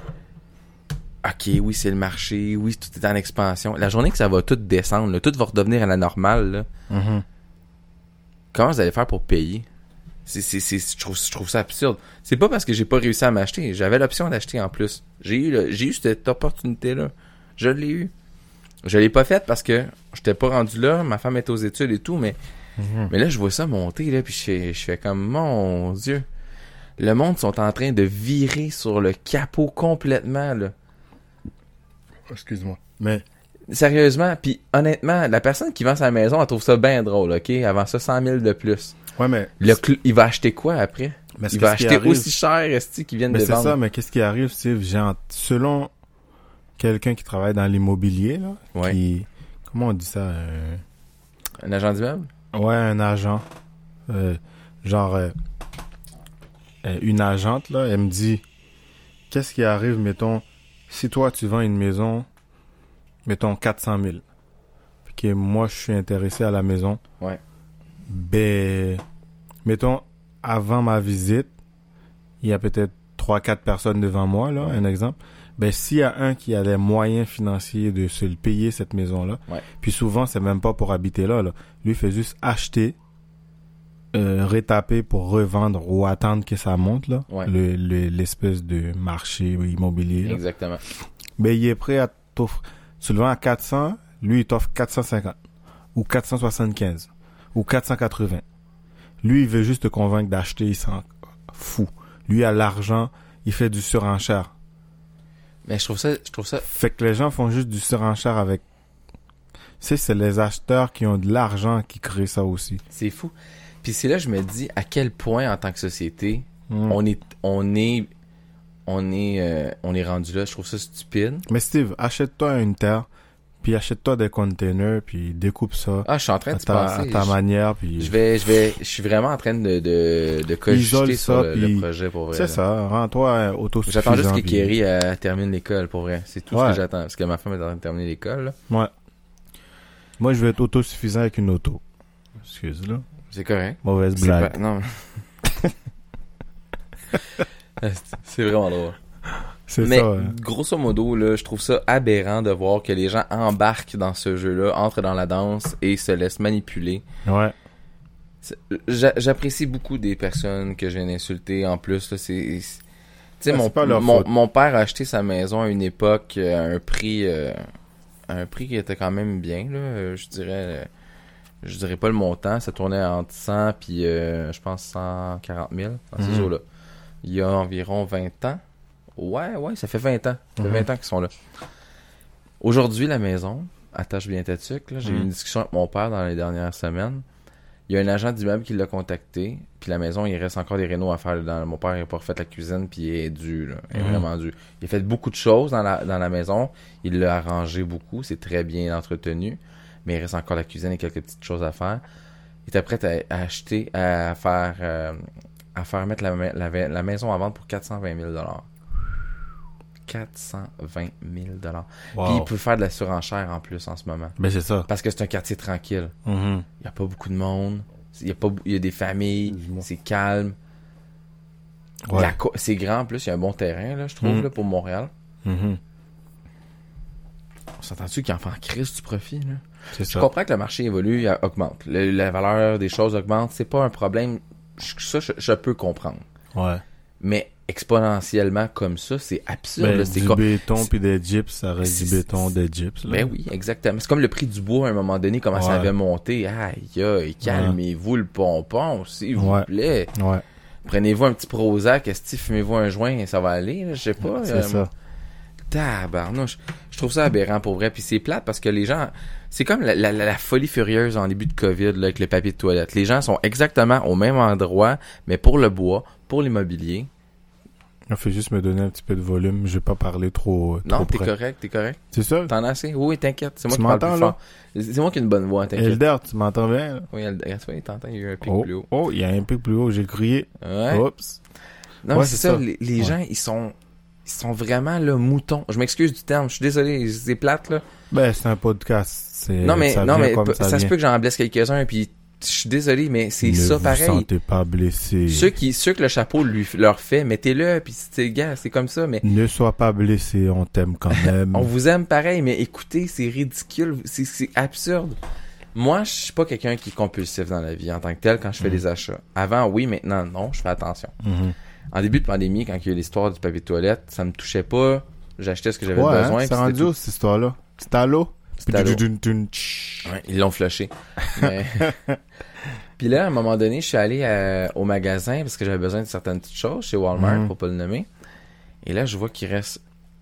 OK, oui, c'est le marché. Oui, tout est en expansion. La journée que ça va tout descendre, là, tout va redevenir à la normale, là, Mhm. comment vous allez faire pour payer? C'est, c'est, c'est, je, trouve, je trouve ça absurde. C'est pas parce que j'ai pas réussi à m'acheter. J'avais l'option d'acheter en plus. J'ai eu, le, j'ai eu cette opportunité-là. Je l'ai eu. Je l'ai pas faite parce que j'étais pas rendu là. Ma femme était aux études et tout, mais, Mhm. mais là, je vois ça monter, là, puis je fais, je fais comme, mon Dieu. Le monde sont en train de virer sur le capot complètement, là. Excuse-moi. Mais... Sérieusement, puis honnêtement, la personne qui vend sa maison, elle trouve ça bien drôle, OK? Elle vend ça cent mille de plus. Ouais, mais... Le cl- il va acheter quoi après? Mais il va acheter arrive... aussi cher, esti, qu'ils viennent mais de c'est vendre. ça, mais qu'est-ce qui arrive, Steve? Genre, selon quelqu'un qui travaille dans l'immobilier, là, ouais. qui... Comment on dit ça? Euh... Un agent d'immeuble? Ouais, un agent. Euh, genre, euh, euh, une agente, là, elle me dit, qu'est-ce qui arrive, mettons, si toi, tu vends une maison, mettons, quatre cent mille, puis que moi, je suis intéressé à la maison, ouais. Ben, mettons, avant ma visite, il y a peut-être trois quatre personnes devant moi, là, ouais. un exemple. Ben, s'il y a un qui a les moyens financiers de se le payer, cette maison-là, ouais. puis souvent, c'est même pas pour habiter là, là. Lui, il fait juste acheter, euh, rétaper pour revendre ou attendre que ça monte, là. Ouais. Le, le, l'espèce de marché immobilier, là. Exactement. Ben, il est prêt à t'offrir, tu le vends à quatre cents, lui, il t'offre quatre cent cinquante, ou quatre cent soixante-quinze, ou quatre cent quatre-vingts. Lui, il veut juste te convaincre d'acheter, il s'en fout. Lui, a l'argent, il fait du surenchère. Mais je trouve ça, je trouve ça... Fait que les gens font juste du surenchère avec... Tu sais, c'est les acheteurs qui ont de l'argent qui créent ça aussi. C'est fou. Puis c'est là que je me dis à quel point, en tant que société, mm. on est... On est... On est... Euh, on est rendu là. Je trouve ça stupide. Mais Steve, achète-toi une terre, puis achète-toi des containers, puis découpe ça. Ah, je suis en train de ta, penser. à ta je, manière, puis... Je vais... Je vais... Je suis vraiment en train de... De, de cogiter sur ça, le, puis... le projet, pour vrai. C'est là. ça. Rends-toi autosuffisant. J'attends juste que puis... Kerry euh, termine l'école, pour vrai. C'est tout ouais. ce que j'attends. Parce que ma femme est en train de terminer l'école, là. Ouais. Moi, je vais être autosuffisant avec une auto. Excuse-là. C'est correct. Mauvaise C'est blague. pas... Non. C'est vraiment drôle. C'est Mais ça, ouais. grosso modo, là, je trouve ça aberrant de voir que les gens embarquent dans ce jeu-là, entrent dans la danse et se laissent manipuler. Ouais. J'a- j'apprécie beaucoup des personnes que je viens d'insulter. En plus, là, c'est... c'est... Tu sais, Ah, mon, c'est pas leur mon, faute. mon père a acheté sa maison à une époque euh, à un prix... Euh, à un prix qui était quand même bien, là. Euh, je dirais... Euh, je dirais pas le montant. Ça tournait entre cent puis, euh, je pense, cent quarante mille dans ces Mhm. eaux-là. Il y a environ vingt ans. Ouais, ouais, ça fait vingt ans. Ça fait Mhm. vingt ans qu'ils sont là. Aujourd'hui, la maison, attache bien ta tuque, là, j'ai eu Mhm. une discussion avec mon père dans les dernières semaines. Il y a un agent d'immeuble qui l'a contacté, puis la maison, il reste encore des rénaux à faire dedans. Mon père n'a pas refait la cuisine, puis il est dû, là. Il est Mhm. vraiment dû. Il a fait beaucoup de choses dans la, dans la maison. Il l'a arrangé beaucoup, c'est très bien entretenu. Mais il reste encore la cuisine et quelques petites choses à faire. Il était prêt à, à acheter, à faire, euh, à faire mettre la, la, la maison à vendre pour quatre cent vingt mille dollars. quatre cent vingt mille dollars. Wow. Puis il peut faire de la surenchère en plus en ce moment. Ben, c'est ça. Parce que c'est un quartier tranquille. Mhm. Il n'y a pas beaucoup de monde. Il y a, pas, il y a des familles. Excuse-moi. C'est calme. Ouais. La co- c'est grand en plus. Il y a un bon terrain, là, je trouve, Mm. là, pour Montréal. Mhm. On s'entend-tu qu'il en fait en crise du profit, là? C'est Je ça. comprends que le marché évolue, il augmente. Le- la valeur des choses augmente. C'est pas un problème. Je- Ça, je, je peux comprendre. Ouais. Mais exponentiellement comme ça, c'est absurde. Ben, là. C'est du comme... béton c'est- puis des gyps, ça reste du c'est- béton, des gyps. Là. Ben oui, exactement. C'est comme le prix du bois à un moment donné, comment ça Ouais. avait monté. Aïe, aïe, calmez-vous le pompon, s'il vous Ouais. plaît. Ouais. Prenez-vous un petit Prozac, esti, fumez-vous un joint et ça va aller, là, je sais pas. C'est euh, ça. Tabarnouche. Je trouve ça aberrant pour vrai. Puis c'est plate parce que les gens... C'est comme la, la, la, la folie furieuse en début de COVID là, avec le papier de toilette. Les gens sont exactement au même endroit, mais pour le bois, pour l'immobilier. Il faut juste me donner un petit peu de volume. Je vais pas parler trop, trop Non, t'es près. correct, t'es correct. C'est ça? T'en as assez? Oui, oui, t'inquiète. C'est moi Tu qui parle m'entends, plus là? fort. C'est moi qui ai une bonne voix, t'inquiète. Elder, tu m'entends bien? Là? Oui, Elder, tu vois, t'entends, il y a eu un pic Oh, plus haut. oh, il y a un pic plus haut. J'ai crié. Ouais. Oups. Non, Ouais, mais c'est c'est ça. ça. Les, les Ouais. gens, ils sont... Ils sont vraiment, là, moutons. Je m'excuse du terme. Je suis désolé. C'est plate, là. Ben, c'est un podcast. C'est, Non, mais, ça non, vient mais comme p- ça, ça, se vient. peut que j'en blesse quelques-uns, puis je suis désolé, mais c'est ne ça vous pareil. sentez pas blessé. Ceux qui, ceux que le chapeau lui, leur fait, mettez-le, puis c'est, gars, c'est comme ça, mais Ne sois pas blessé, on t'aime quand même. on vous aime pareil, mais écoutez, c'est ridicule, c'est, c'est absurde. Moi, je suis pas quelqu'un qui est compulsif dans la vie en tant que tel quand je fais Mm. des achats. Avant, oui, maintenant, non, je fais attention. Mhm. En début de pandémie, quand il y a eu l'histoire du papier de toilette, ça me touchait pas. J'achetais ce que j'avais Ouais, besoin. hein, puis c'est rendu tout. où, cette histoire-là? C'est à l'eau? C'était à l'eau. Tudududun, tch. Ouais, ils l'ont flushé. Mais, Puis là, à un moment donné, je suis allé à, au magasin parce que j'avais besoin de certaines petites choses chez Walmart, Mhm. pour pas le nommer. Et là, je vois qu'il reste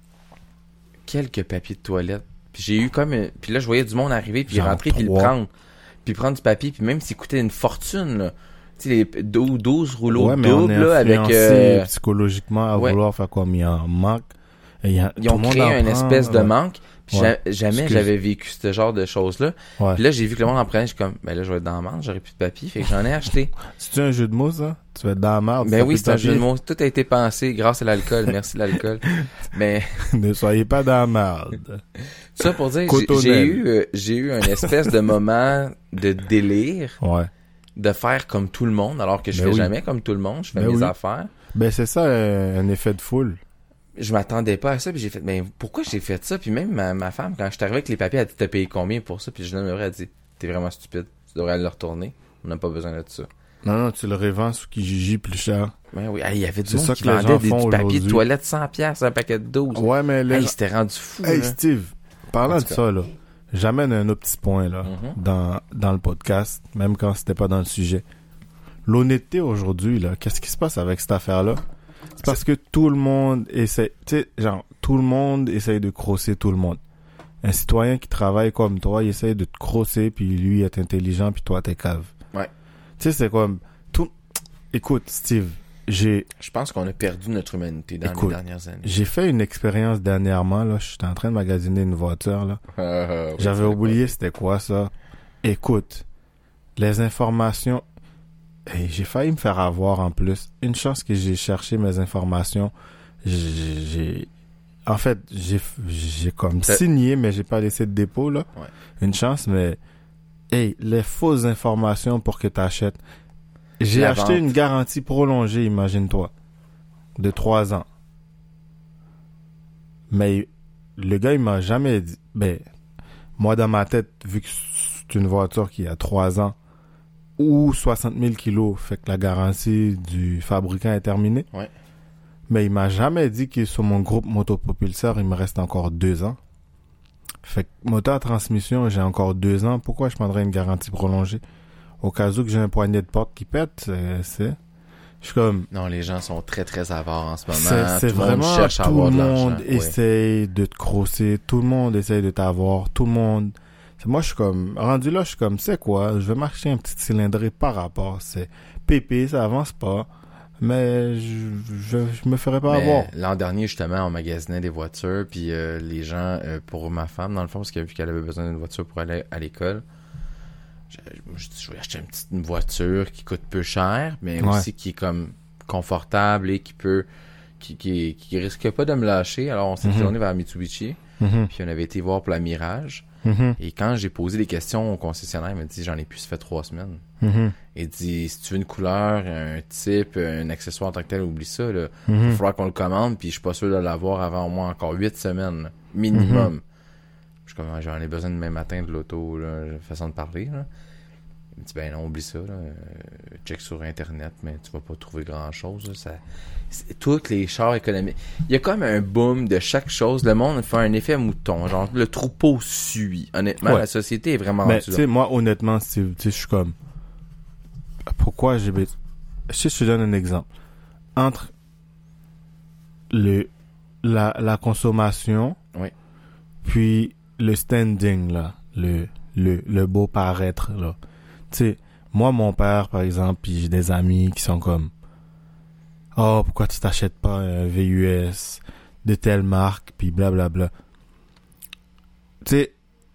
quelques papiers de toilette. Puis j'ai eu comme... un- Puis là, je voyais du monde arriver, puis Genre rentrer, puis le trois. prendre. Puis prendre du papier, puis même s'il coûtait une fortune, là. Tu sais, les douze, douze rouleaux Ouais, mais on doubles, est là, avec... influencé euh, psychologiquement à ouais. vouloir faire comme il y a un manque. Et il y a- Ils tout ont le monde créé en une prend, espèce de ouais. manque. Puis Ouais. ja- jamais Excuse. j'avais vécu ce genre de choses-là. Ouais. Puis là, j'ai vu que le monde en prenait. Je suis comme, ben là, je vais être dans la merde, j'aurais plus de papier. Fait que j'en ai acheté. C'est-tu un jeu de mots, ça? Tu vas être dans la merde. Ben ça oui, fait c'est un jeu de papier. mots. Tout a été pensé grâce à l'alcool. Merci l'alcool. Mais Ne soyez pas dans la merde. ça pour dire, j'ai- Cotonnelle. j'ai eu, euh, j'ai eu un espèce de moment de délire Ouais. de faire comme tout le monde, alors que je Ben fais oui. jamais comme tout le monde. Je fais Ben mes oui. affaires. Ben, c'est ça, euh, un effet de foule. Je m'attendais pas à ça, puis j'ai fait, mais pourquoi j'ai fait ça? Puis même ma, ma femme, quand je suis arrivé avec les papiers, elle a dit, t'as payé combien pour ça? Puis je elle a dit, t'es vraiment stupide, tu devrais aller le retourner. On n'a pas besoin de ça. Non, non, tu le revends sous Kijiji plus cher. Ben oui, hey, il y avait du C'est monde ça qui que les vendait gens des, font du papier de aujourd'hui. toilette cent piastres, un paquet de douze. Ouais, mais les Hey, gens- c'était rendu fou, Hey, là. Steve, parlant En de tout cas. ça, là, j'amène un autre petit point, là, Mhm. dans, dans le podcast, même quand c'était pas dans le sujet. L'honnêteté aujourd'hui, là, qu'est-ce qui se passe avec cette affaire-là? C'est parce que tout le monde essaie, tu sais, genre, tout le monde essaye de crosser tout le monde. Un citoyen qui travaille comme toi, il essaye de te crosser, puis lui est intelligent, puis toi, t'es cave. Ouais. Tu sais, c'est comme, tout, écoute, Steve, j'ai, Je pense qu'on a perdu notre humanité dans Écoute, les dernières années. j'ai fait une expérience dernièrement, là, j'étais en train de magasiner une voiture, là. Euh, oui, J'avais c'est oublié c'était quoi ça. Écoute, les informations. Hey, j'ai failli me faire avoir en plus. Une chance que j'ai cherché mes informations. J'ai, j'ai- en fait, j'ai, j'ai comme T'as- signé, mais j'ai pas laissé de dépôt là. Ouais. Une chance, mais hey, les fausses informations pour que t'achètes. J'ai La acheté vente. une garantie prolongée, imagine-toi, de trois ans. Mais le gars, il m'a jamais dit. Ben, moi, dans ma tête, vu que c'est une voiture qui a trois ans ou soixante mille kilos, fait que la garantie du fabricant est terminée. Ouais. Mais il m'a jamais dit que sur mon groupe motopropulseur, il me reste encore deux ans. Fait que moteur à transmission, j'ai encore deux ans. Pourquoi je prendrais une garantie prolongée? Au cas où que j'ai un poignet de porte qui pète, c'est... c'est- Je suis comme... Non, les gens sont très, très avares en ce moment. C'est, c'est Tout le monde vraiment cherche à tout avoir le de l'argent. monde Ouais. essaye de te crosser, tout le monde essaye de t'avoir, tout le monde. C'est- Moi, je suis comme rendu là, je suis comme, c'est quoi? Je vais m'acheter un petit cylindré par rapport. C'est pépé, ça avance pas, mais je, je, je me ferai pas Mais avoir. l'an dernier, justement, on magasinait des voitures, puis euh, les gens, euh, pour ma femme, dans le fond, parce qu'elle a vu qu'elle avait besoin d'une voiture pour aller à l'école, je, je, je dis, je vais acheter une petite une voiture qui coûte peu cher, mais Ouais. aussi qui est comme confortable et qui peut, qui, qui, qui risque pas de me lâcher. Alors, on s'est Mhm. tourné vers Mitsubishi, Mhm, puis on avait été voir pour la Mirage. mhm, Et quand j'ai posé des questions au concessionnaire, il m'a dit, j'en ai plus, ça fait trois semaines. mhm, Il dit, si tu veux une couleur, un type, un accessoire en tant que tel, oublie ça, là. Il mhm. va falloir qu'on le commande, puis je suis pas sûr de l'avoir avant au moins encore huit semaines, là, minimum. Je suis comme, j'en ai besoin demain matin de l'auto, là, façon de parler, là. Il me dit, ben non, oublie ça, là. Euh, check sur Internet, mais tu vas pas trouver grand-chose, là. Ça, c'est, toutes les chars économiques. Il y a comme un boom de chaque chose. Le monde fait un effet mouton. Genre, le troupeau suit. Honnêtement, Ouais. la société est vraiment Mais rendue tu là. sais, moi, honnêtement, Steve, tu sais, je suis comme, pourquoi j'ai besoin... Je sais, je te donne un exemple. Entre le, la, la consommation, Oui. puis le standing, là, le, le, le beau paraître, là. Tu sais, moi, mon père, par exemple, puis j'ai des amis qui sont comme, oh, pourquoi tu t'achètes pas un V U S de telle marque, puis blablabla. Tu sais,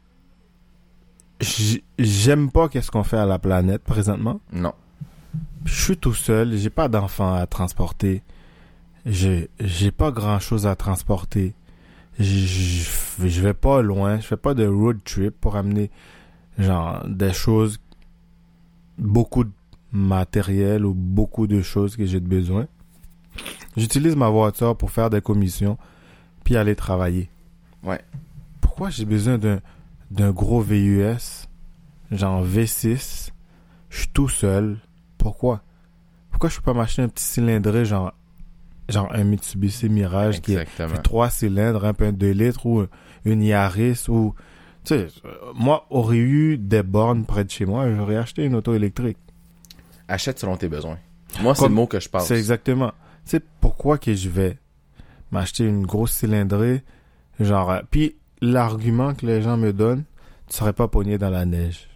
j- j'aime pas qu'est-ce qu'on fait à la planète présentement. Non. Je suis tout seul, j'ai pas d'enfants à transporter. J'ai j'ai pas grand-chose à transporter. Je je vais pas loin, je fais pas de road trip pour amener genre des choses, beaucoup de matériel ou beaucoup de choses que j'ai de besoin. J'utilise ma voiture pour faire des commissions puis aller travailler. Ouais. Pourquoi j'ai besoin d'un d'un gros V U S genre V six? Je suis tout seul. Pourquoi? Pourquoi je peux pas m'acheter un petit cylindré genre genre un Mitsubishi Mirage qui a Exactement. fait trois cylindres, un peu de deux litres ou une Yaris ou Tu sais, euh, moi, aurait eu des bornes près de chez moi, j'aurais acheté une auto électrique. Achète selon tes besoins. Moi, c'est Comme- le mot que je passe. C'est exactement. Tu sais, pourquoi que je vais m'acheter une grosse cylindrée, genre... euh, puis, l'argument que les gens me donnent, tu serais pas pogné dans la neige.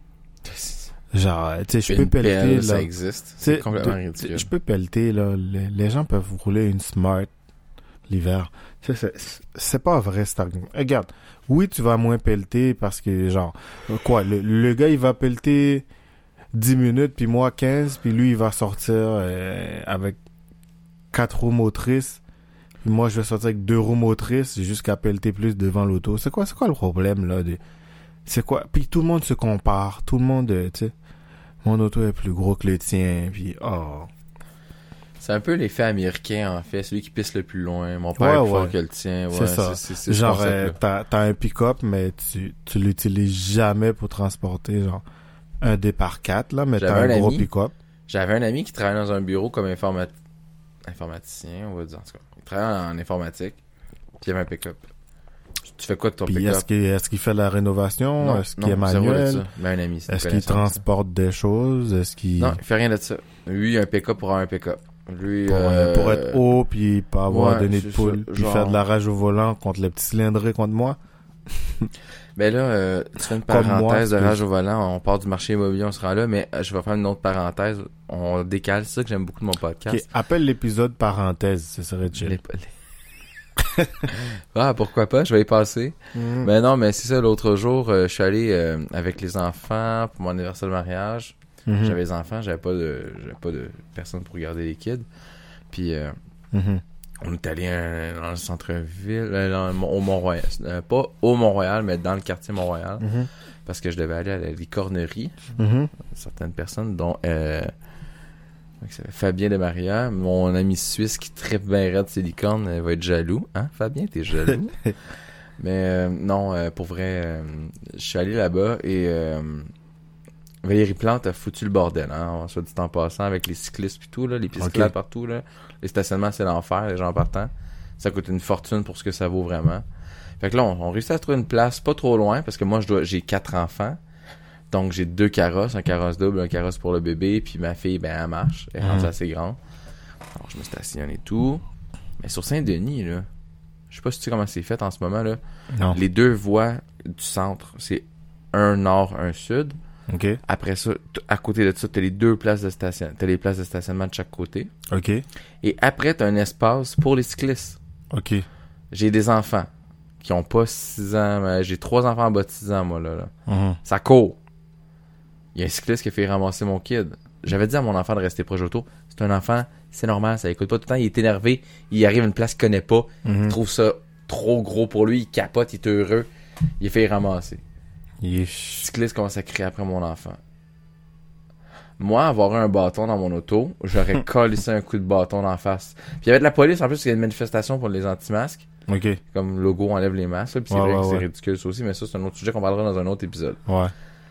Genre, euh, tu sais, je peux Une pelleter, pelle, là. ça existe. Tu C'est sais, complètement de- ridicule. Je peux pelleter, là. Les, les gens peuvent rouler une Smart l'hiver. Tu sais, c'est, c'est pas vrai, cet argument. Regarde, oui, tu vas moins pelleter parce que, genre, euh, quoi, le, le gars, il va pelleter dix minutes, puis moi quinze, puis lui, il va sortir euh, avec quatre roues motrices, puis moi, je vais sortir avec deux roues motrices jusqu'à pelleter plus devant l'auto. C'est quoi, c'est quoi le problème, là? De, c'est quoi? Puis tout le monde se compare. Tout le monde, euh, tu sais, mon auto est plus gros que le tien, puis oh... C'est un peu l'effet américain, en fait. Celui qui pisse le plus loin. Mon père est Ouais, plus fort ouais. que le tien. Ouais, C'est ça. C'est, c'est, c'est ce Genre, concept-là. euh, t'as, t'as un pick-up, mais tu, tu l'utilises jamais pour transporter, genre, un départ quatre, là, mais J'avais t'as un un gros ami. pick-up. J'avais un ami qui travaillait dans un bureau comme informat... informaticien, on va dire. En tout cas, il travaillait en informatique. Puis il avait un pick-up. Tu fais quoi de ton Puis pick-up? est-ce qu'il, est-ce qu'il fait de la rénovation? Non, est-ce qu'il est non, zéro de manuel? ça. Mais un ami, c'est une Est-ce qu'il connaissance. transporte des choses? Est-ce qu'il... Non, il fait rien de ça. Lui, il a un pick-up pour avoir un pick-up. Lui, Pour, euh, pour être haut, puis pas avoir ouais, de nez de c'est poule, ça, puis genre- faire de la rage au volant contre les petits cylindrés contre moi. Ben là, euh, tu fais une Comme moi, parenthèse de c'est- rage au volant. On part du marché immobilier, on se rend là. Mais euh, je vais faire une autre parenthèse. On décale ça que j'aime beaucoup de mon podcast. Ok, appelle l'épisode parenthèse, ce serait chill. Les- les- ah, pourquoi pas, je vais y passer. Mhm. Ben non, mais c'est ça, l'autre jour, euh, je suis allé euh, avec les enfants pour mon anniversaire de mariage. Mhm. J'avais les enfants, j'avais pas de j'avais pas de personne pour garder les kids. Puis euh, Mhm. on est allé euh, dans le centre-ville, euh, dans- au Mont-Royal. Euh, pas au Mont-Royal, mais dans le quartier Mont-Royal. Mhm. Parce que je devais aller à la licornerie. Mhm. Certaines personnes, dont euh, comment il s'appelle? Fabien Desmaria, mon ami suisse qui tripe bien raide ses licornes, euh, va être jaloux. Hein, Fabien, t'es jaloux? Mais euh, non, euh, pour vrai, euh, je suis allé là-bas et euh, Valérie Plante a foutu le bordel, hein, soit dit en passant, avec les cyclistes et tout, là, les pistes Ok. cyclables partout, là. Les stationnements, c'est l'enfer, les gens partant. Ça coûte une fortune pour ce que ça vaut vraiment. Fait que là, on, on réussit à trouver une place pas trop loin, parce que moi, je dois, j'ai quatre enfants. Donc, j'ai deux carrosses, un carrosse double, un carrosse pour le bébé, puis ma fille, ben, elle marche, elle est rendue Mhm. assez grande. Alors, je me stationne et tout. Mais sur Saint-Denis, là, je sais pas si tu sais comment c'est fait en ce moment, là. Non. Les deux voies du centre, c'est un nord, un sud. OK. Après ça, t- à côté de ça, t'as les deux places de station, t'as les places de stationnement de chaque côté. OK. Et après, t'as un espace pour les cyclistes. OK. J'ai des enfants qui ont pas six ans, mais j'ai trois enfants en bas de six ans, moi, là, là. Mhm. Ça court. Il y a un cycliste qui a fait ramasser mon kid. J'avais dit à mon enfant de rester proche auto. C'est un enfant, c'est normal, ça écoute pas tout le temps. Il est énervé, il arrive à une place qu'il connaît pas. Mhm. Il trouve ça trop gros pour lui, il capote, il est heureux. Il a fait ramasser. Il est Le ch- cycliste commence à crier après mon enfant. Moi, avoir eu un bâton dans mon auto, j'aurais collé un coup de bâton d'en face. Puis il y avait de la police, en plus, il y a une manifestation pour les anti-masques. OK. Comme logo enlève les masques, là, puis c'est Ouais, vrai ouais, que c'est ouais. ridicule ça aussi, mais ça c'est un autre sujet qu'on parlera dans un autre épisode. Ouais.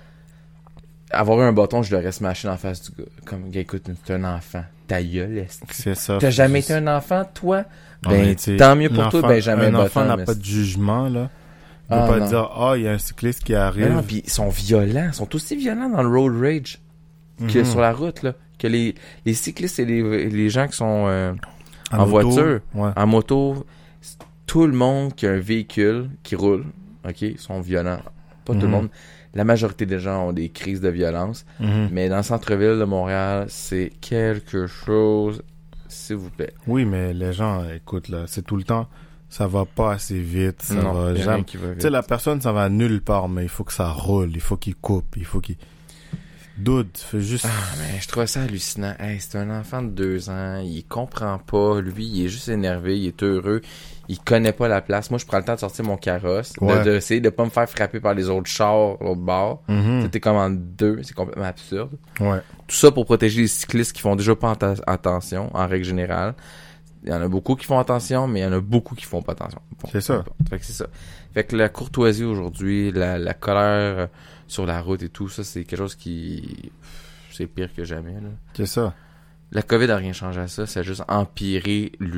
Avoir eu un bâton, je l'aurais smashé en face du gars. Comme, gars, écoute, t'es un enfant. Ta gueule, est-ce que- C'est ça. T'as jamais Juste- été un enfant, toi? Ah, Ben, mais tu sais, tant mieux pour toi, l'enfant- ben jamais Un un enfant bâton. n'a mais pas c'est- de jugement, là. Il Ah, peut pas non. dire, ah, il y a un cycliste qui Mais arrive. non, puis ils sont violents. Ils sont aussi violents dans le road rage que Mhm. sur la route, là. Que les, les cyclistes et les, les gens qui sont euh, en, auto, voiture, Ouais. en moto, tout le monde qui a un véhicule qui roule, ok, sont violents. Pas tout le Mhm. monde. La majorité des gens ont des crises de violence. Mhm. Mais dans le centre-ville de Montréal, c'est quelque chose, s'il vous plaît. Oui, mais les gens, écoute, là, c'est tout le temps, ça va pas assez vite, ça non, va y a jamais. rien qui va Tu vite. sais, la personne, ça va nulle part, mais il faut que ça roule, il faut qu'il coupe, il faut qu'il... Dude, fais juste... Ah, mais je trouve ça hallucinant. Hey, c'est un enfant de deux ans, il comprend pas, lui, il est juste énervé, il est heureux, il connaît pas la place. Moi, je prends le temps de sortir mon carrosse, de- Ouais. de, essayer de pas me faire frapper par les autres chars, l'autre bord. Mhm. C'était comme en deux, c'est complètement absurde. Ouais. Tout ça pour protéger les cyclistes qui font déjà pas atta- attention, en règle générale. Il y en a beaucoup qui font attention, mais il y en a beaucoup qui font pas attention. Bon, C'est ça. peu importe. Fait que c'est ça. Fait que la courtoisie aujourd'hui, la, la colère euh, sur la route et tout, ça, c'est quelque chose qui... C'est pire que jamais, là. C'est ça. La COVID a rien changé à ça, ça a juste empiré l'humain.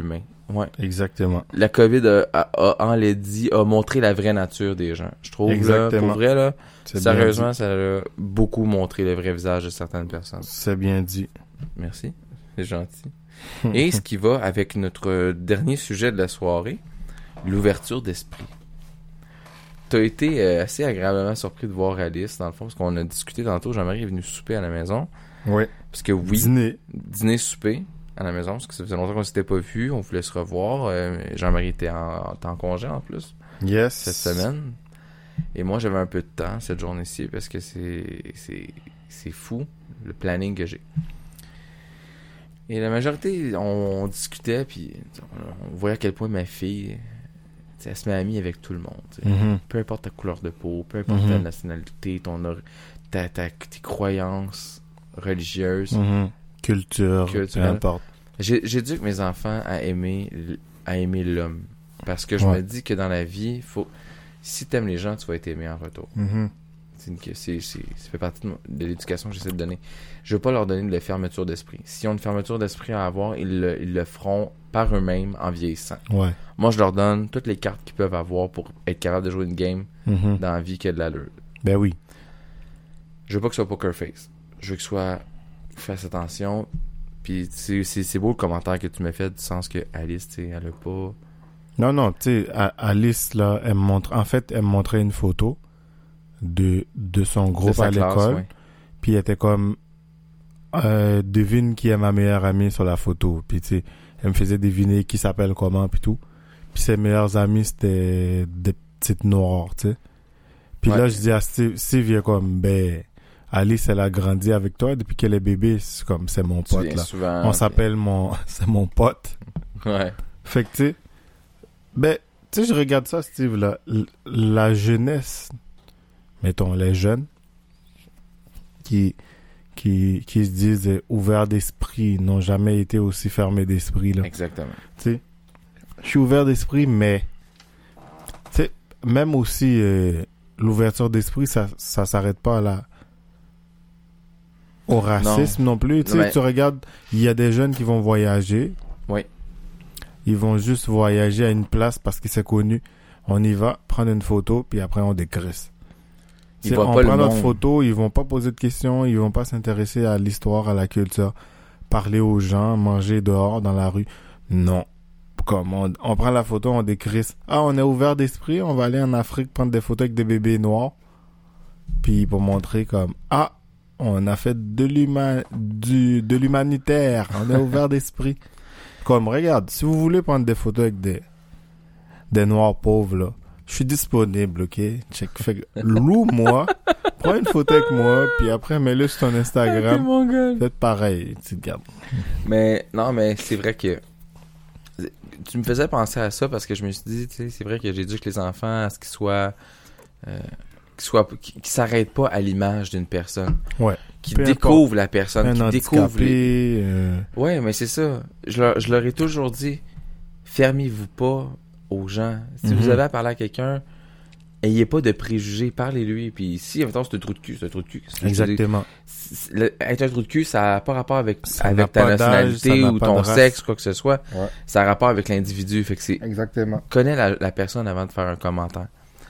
Ouais. Exactement. La COVID a, a, a enlaidi, a montré la vraie nature des gens. Je trouve, là, pour vrai, là, C'est sérieusement, ça a beaucoup montré le vrai visage de certaines personnes. C'est bien dit. Merci. C'est gentil. Et ce qui va avec notre dernier sujet de la soirée, l'ouverture d'esprit. T'as été euh, assez agréablement surpris de voir Alice, dans le fond, parce qu'on a discuté tantôt. Jean-Marie est venu souper à la maison. Oui. Parce que oui, Dîner. dîner, souper à la maison, parce que ça faisait longtemps qu'on s'était pas vu. On voulait se revoir. Euh, Jean-Marie était en, était en congé en plus Yes. cette semaine. Et moi, j'avais un peu de temps cette journée-ci parce que c'est, c'est, c'est fou le planning que j'ai. Et la majorité, on, on discutait, puis on, on voyait à quel point ma fille, elle se met amie avec tout le monde. Mm-hmm. Peu importe ta couleur de peau, peu importe mm-hmm. ta nationalité, ton or- ta, ta, tes croyances religieuses, Mm-hmm. Culture, culturelles. peu importe. J'ai, j'éduque mes enfants à aimer, à aimer l'homme. Parce que je Ouais. me dis que dans la vie, faut, si t'aimes les gens, tu vas être aimé en retour. Mm-hmm. C'est une, c'est, c'est, ça fait partie de, mon- de l'éducation que j'essaie de donner. Je veux pas leur donner de la fermeture d'esprit. S'ils ont une fermeture d'esprit à avoir, ils le, ils le feront par eux-mêmes en vieillissant. Ouais. Moi, je leur donne toutes les cartes qu'ils peuvent avoir pour être capable de jouer une game Mm-hmm. dans la vie qui a de l'allure. Ben oui. Je veux pas que ce soit poker face. Je veux que ce soit fasse attention. Puis c'est, c'est, c'est beau le commentaire que tu m'as fait du sens que Alice, tu sais, elle a pas... Non, non, tu sais, A- Alice, là, elle me montre... En fait, elle me montrait une photo de, de son de groupe sa à classe, l'école. ouais. Puis elle était comme... Euh, devine qui est ma meilleure amie sur la photo. Puis tu sais, elle me faisait deviner qui s'appelle comment, puis tout. Puis ses meilleures amies, c'était des petites noires, tu sais. Puis Ouais. là, je dis à Steve, Steve, il est comme, ben... Alice, elle a grandi avec toi depuis qu'elle est bébé. C'est comme, c'est mon Tu pote, viens là. souvent, On puis- s'appelle mon... C'est mon pote. Ouais. Fait que, tu sais... Ben, tu sais, je regarde ça, Steve, là. L- La jeunesse, mettons, les jeunes, qui, qui, qui se disent euh, ouverts d'esprit, n'ont jamais été aussi fermés d'esprit, là. Exactement. Tu sais, je suis ouvert d'esprit, mais... Tu sais, même aussi, euh, l'ouverture d'esprit, ça, ça s'arrête pas à la... au racisme non, plus. Tu sais, Mais- tu regardes, il y a des jeunes qui vont voyager. Oui. Ils vont juste voyager à une place parce que c'est connu. On y va, prendre une photo, puis après on dégraisse. Ils T'sais, voient on pas le prend notre monde. photo, ils vont pas poser de questions, ils vont pas s'intéresser à l'histoire, à la culture, parler aux gens, manger dehors, dans la rue. Non. Comme on, on prend la photo, on décrisse. Ah, on est ouvert d'esprit, on va aller en Afrique prendre des photos avec des bébés noirs. Puis pour montrer comme, ah, on a fait de l'humain, du, de l'humanitaire, on est ouvert d'esprit. Comme, regarde, si vous voulez prendre des photos avec des, des noirs pauvres, là, je suis disponible, ok? Check. Fait que, loue-moi, prends une photo avec moi, puis après, mets-le sur ton Instagram. mon gars. Faites pareil, tu te gardes. Mais non, mais c'est vrai que tu me faisais penser à ça parce que je me suis dit, tu sais, c'est vrai que j'éduque les enfants à ce qu'ils soient, euh, qu'ils soient, qu'ils qu'ils s'arrêtent pas à l'image d'une personne, Ouais. qui Peu découvrent la personne, Un qui découvrent les... handicapé, euh, Ouais, mais c'est ça. Je leur, je leur ai toujours dit, fermez-vous pas aux gens. Si Mhm. vous avez à parler à quelqu'un, ayez pas de préjugés, parlez-lui. Puis si, en même temps, c'est un trou de cul, c'est un trou de cul. C'est- exactement. c'est- le- être un trou de cul, ça n'a pas rapport avec, Ça n'a avec ta pas d'âge, nationalité ça n'a ou pas ton de race. sexe, quoi que ce soit. Ouais. Ça a rapport avec l'individu. Fait que c'est, Exactement. connais la, la personne avant de faire un commentaire.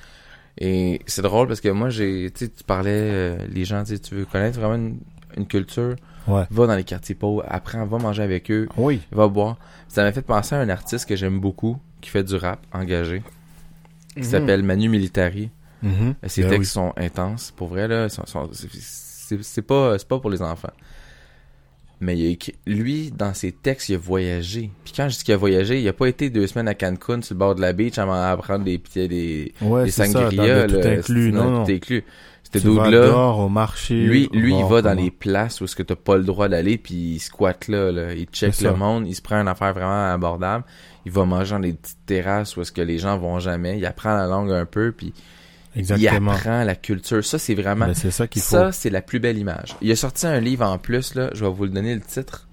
Et c'est drôle parce que moi, j'ai, tu sais, tu parlais, euh, les gens, tu sais, tu veux connaître vraiment une, une culture, Ouais. va dans les quartiers pauvres, apprends, va manger avec eux, Oui. va boire. Ça m'a fait penser à un artiste que j'aime beaucoup, qui fait du rap engagé, qui Mhm. s'appelle Manu Militari. Mhm. Ses Ben textes sont intenses. Pour vrai, là, sont- sont- c'est, c'est, c'est pas, c'est pas pour les enfants. Mais il a écrit- lui, dans ses textes, il a voyagé. Puis quand je dis qu'il a voyagé, il a pas été deux semaines à Cancun sur le bord de la beach à à prendre des des, des, oui. Ouais, des c'est ça, dans sangria. le tout là, inclus. c'est- Non, non. Tout inclus. C'était Tu vas dude-là. dehors au marché. Lui, lui il voir va dans comment- les places où est-ce que t'as pas le droit d'aller, puis il squatte là, là. Il check C'est le ça. monde, il se prend une affaire vraiment abordable. Il va manger dans des petites terrasses où est-ce que les gens vont jamais. Il apprend la langue un peu, puis Exactement. il apprend la culture. Ça, c'est vraiment... Mais c'est ça qu'il faut. Ça, c'est la plus belle image. Il a sorti un livre en plus, là. Je vais vous le donner le titre.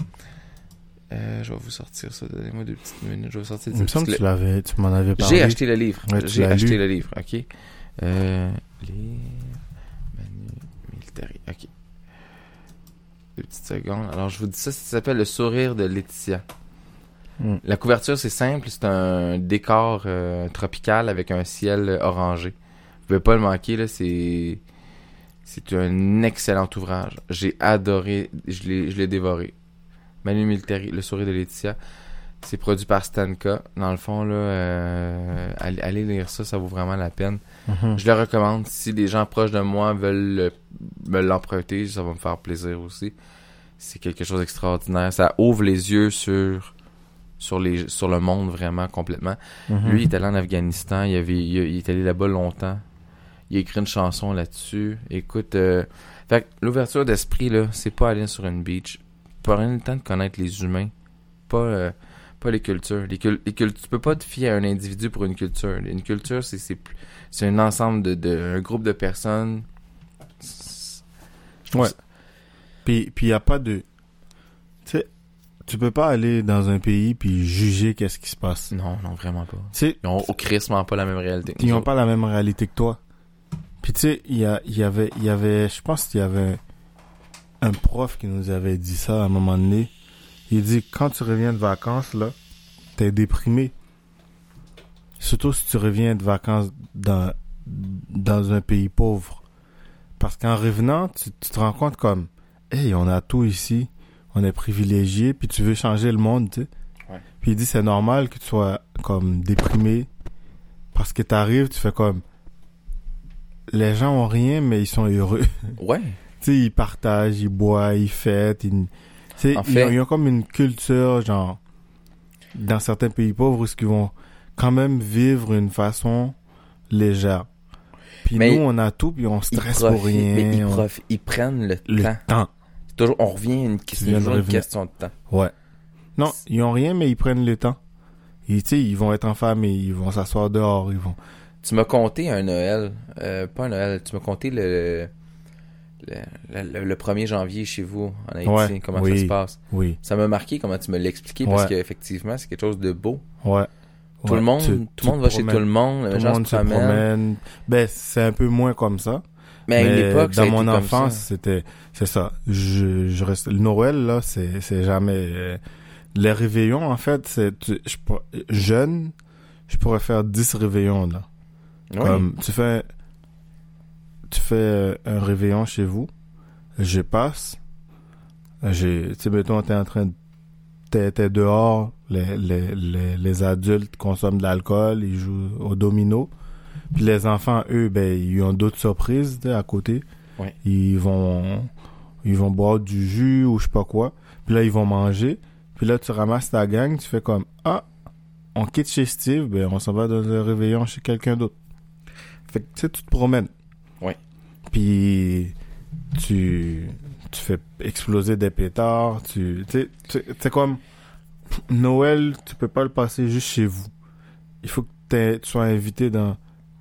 Euh, je vais vous sortir ça. Donnez-moi deux petites minutes. Je vais vous sortir le Il me titre. semble que parce tu que l'avais, tu m'en avais parlé. J'ai acheté le livre. Ouais, tu J'ai l'as acheté lu. le livre, ok. Euh, livre Manu Militari, ok. Deux petites secondes. Alors, je vous dis ça, ça s'appelle Le sourire de Laetitia. Mm. La couverture, c'est simple. C'est un décor euh, tropical avec un ciel orangé. Vous pouvez pas le manquer, là. C'est... C'est un excellent ouvrage. J'ai adoré. Je l'ai, je l'ai dévoré. Manu Militari, Le sourire de Laetitia. C'est produit par Stanka. Dans le fond, là, euh, allez, allez lire ça, ça vaut vraiment la peine. Mm-hmm. Je le recommande. Si des gens proches de moi veulent le, me l'emprunter, ça va me faire plaisir aussi. C'est quelque chose d'extraordinaire. Ça ouvre les yeux sur sur les sur le monde vraiment complètement. Mm-hmm. Lui, il est allé en Afghanistan. Il, avait, il, il est allé là-bas longtemps. Il a écrit une chanson là-dessus. Écoute, euh, fait que l'ouverture d'esprit, là, c'est pas aller sur une beach. Pas rien le temps de connaître les humains. Pas... Euh, Pas les cultures. Les cul- les cul- tu peux pas te fier à un individu pour une culture. Une culture, c'est, c'est, c'est un ensemble de, de... un groupe de personnes. Ouais. Puis il n'y a pas de... Tu sais, tu peux pas aller dans un pays puis juger qu'est-ce qui se passe. Non, non, vraiment pas. Tu sais, Ils ont au crissement pas la même réalité. ils n'ont pas la même réalité que toi. Puis tu sais, il y, a, il y avait... Il y avait je pense qu'il y avait un prof qui nous avait dit ça à un moment donné. Il dit, quand tu reviens de vacances, là, t'es déprimé. Surtout si tu reviens de vacances dans, dans un pays pauvre. Parce qu'en revenant, tu, tu te rends compte comme, hey, on a tout ici, on est privilégié, puis tu veux changer le monde, tu sais. Ouais. Puis il dit, c'est normal que tu sois comme déprimé. Parce que t'arrives, tu fais comme, les gens ont rien, mais ils sont heureux. Ouais. Tu sais, ils partagent, ils boivent, ils fêtent, ils... T'sais, En ils, fait, ont, ils ont comme une culture, genre, dans certains pays pauvres, où ils vont quand même vivre une façon légère. Puis mais nous, on a tout, puis on stresse profi- pour rien. Mais ils, on... profi- ils prennent le, Le temps. temps. C'est toujours, on revient à une, c'est viens de toujours une revenir. question de temps. Ouais. Non, ils ont rien, mais ils prennent le temps. Et tu sais, ils vont être en famille, ils vont s'asseoir dehors, ils vont... Tu m'as conté un Noël, euh, pas un Noël, tu m'as conté le... Le, le, le premier janvier chez vous en Haïti, Ouais, comment oui, ça se passe. Oui. Ça m'a marqué comment tu me l'expliquais parce Ouais. qu'effectivement, c'est quelque chose de beau. Ouais. Tout Ouais. le monde, Tu- tout tu le monde va te chez promènes. tout le monde, Tout les le gens monde se se promènent. promène. Ben, c'est un peu moins comme ça. Mais à une Mais époque, ça a dans mon été comme enfance, ça. c'était, c'est ça. Je, je reste, le Noël, là, c'est, c'est jamais, euh, les réveillons, en fait, c'est, tu, je, pour- jeune, je pourrais faire dix réveillons, là. Oui. Comme, tu fais, tu fais euh, un réveillon chez vous, je passe, j'ai, tu sais, mettons, t'es en train de, t'es, t'es dehors, les, les, les, les adultes consomment de l'alcool, ils jouent au domino. Puis les enfants, eux, ben, ils ont d'autres surprises, tu sais, à côté. Ouais. Ils vont, ils vont boire du jus ou je sais pas quoi. Puis là, ils vont manger. Puis là, tu ramasses ta gang, tu fais comme, ah, on quitte chez Steve, ben, on s'en va dans un réveillon chez quelqu'un d'autre. Fait que, tu sais, tu te promènes. Ouais. Puis, tu, tu fais exploser des pétards, tu, tu sais, tu- c'est comme, Noël, tu peux pas le passer juste chez vous. Il faut que t'aies- tu sois invité dans,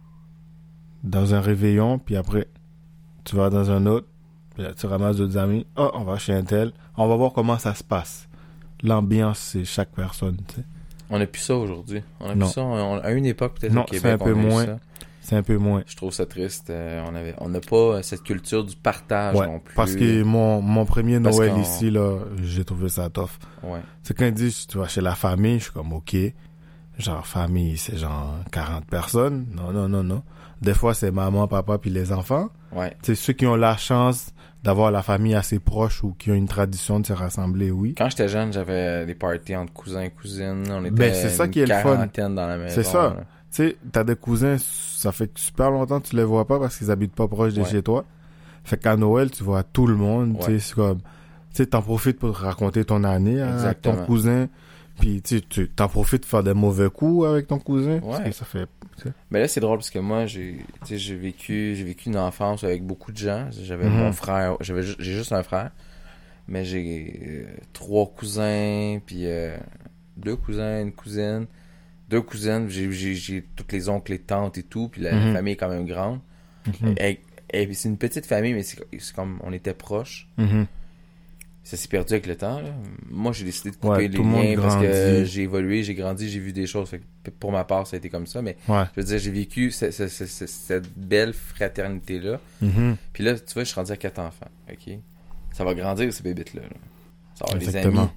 dans un réveillon, puis après, tu vas dans un autre, puis là, tu ramasses d'autres amis. Ah, on va chez un tel. On va voir comment ça se passe. L'ambiance, c'est chaque personne, tu sais. On a plus ça aujourd'hui. On a Non. plus ça. On- à une époque, peut-être Non, au Québec, c'est un peu on a eu moins. ça. C'est un peu moins. Je trouve ça triste. Euh, on avait, on n'a pas cette culture du partage Ouais, non plus. parce que mon, mon premier Parce Noël qu'on- ici, là, j'ai trouvé ça tough. Ouais. C'est quand ils disent, tu vas chez la famille, je suis comme, ok. Genre, famille, c'est genre quarante personnes. Non, non, non, non. Des fois, c'est maman, papa, puis les enfants. Ouais. C'est ceux qui ont la chance d'avoir la famille assez proche ou qui ont une tradition de se rassembler, oui. Quand j'étais jeune, j'avais des parties entre cousins et cousines. On était Ben, c'est ça une qui est le fun. quarantaine dans la maison. C'est ça. là. Tu sais, t'as des cousins, ça fait super longtemps que tu les vois pas parce qu'ils habitent pas proche de Ouais. chez toi. Fait qu'à Noël, tu vois tout le monde, tu Ouais. sais, c'est comme, tu sais, t'en profites pour raconter ton année à Exactement. ton cousin, puis tu sais, tu t'en profites pour faire des mauvais coups avec ton cousin, parce Ouais. que ça fait, tu sais. Mais là, c'est drôle parce que moi, j'ai, tu sais, j'ai vécu, j'ai vécu une enfance avec beaucoup de gens. J'avais Mhm. mon frère, j'avais, ju- j'ai juste un frère, mais j'ai euh, trois cousins, puis euh, deux cousins, une cousine, deux cousines. J'ai, j'ai, j'ai tous les oncles, les tantes et tout, puis la Mhm. famille est quand même grande. Mhm. Et, et c'est une petite famille, mais c'est, c'est comme on était proches. Mhm. Ça s'est perdu avec le temps, là. Moi, j'ai décidé de couper Ouais, les tout le monde liens parce que grandit. j'ai évolué, j'ai grandi, j'ai vu des choses. Fait que pour ma part, ça a été comme ça, mais Ouais. je veux dire, j'ai vécu ce- ce- ce- ce- cette belle fraternité-là. Mhm. Puis là, tu vois, je suis rendu à quatre enfants, OK? Ça va grandir, ces bébites-là. là. Ça va avoir des amis. Exactement.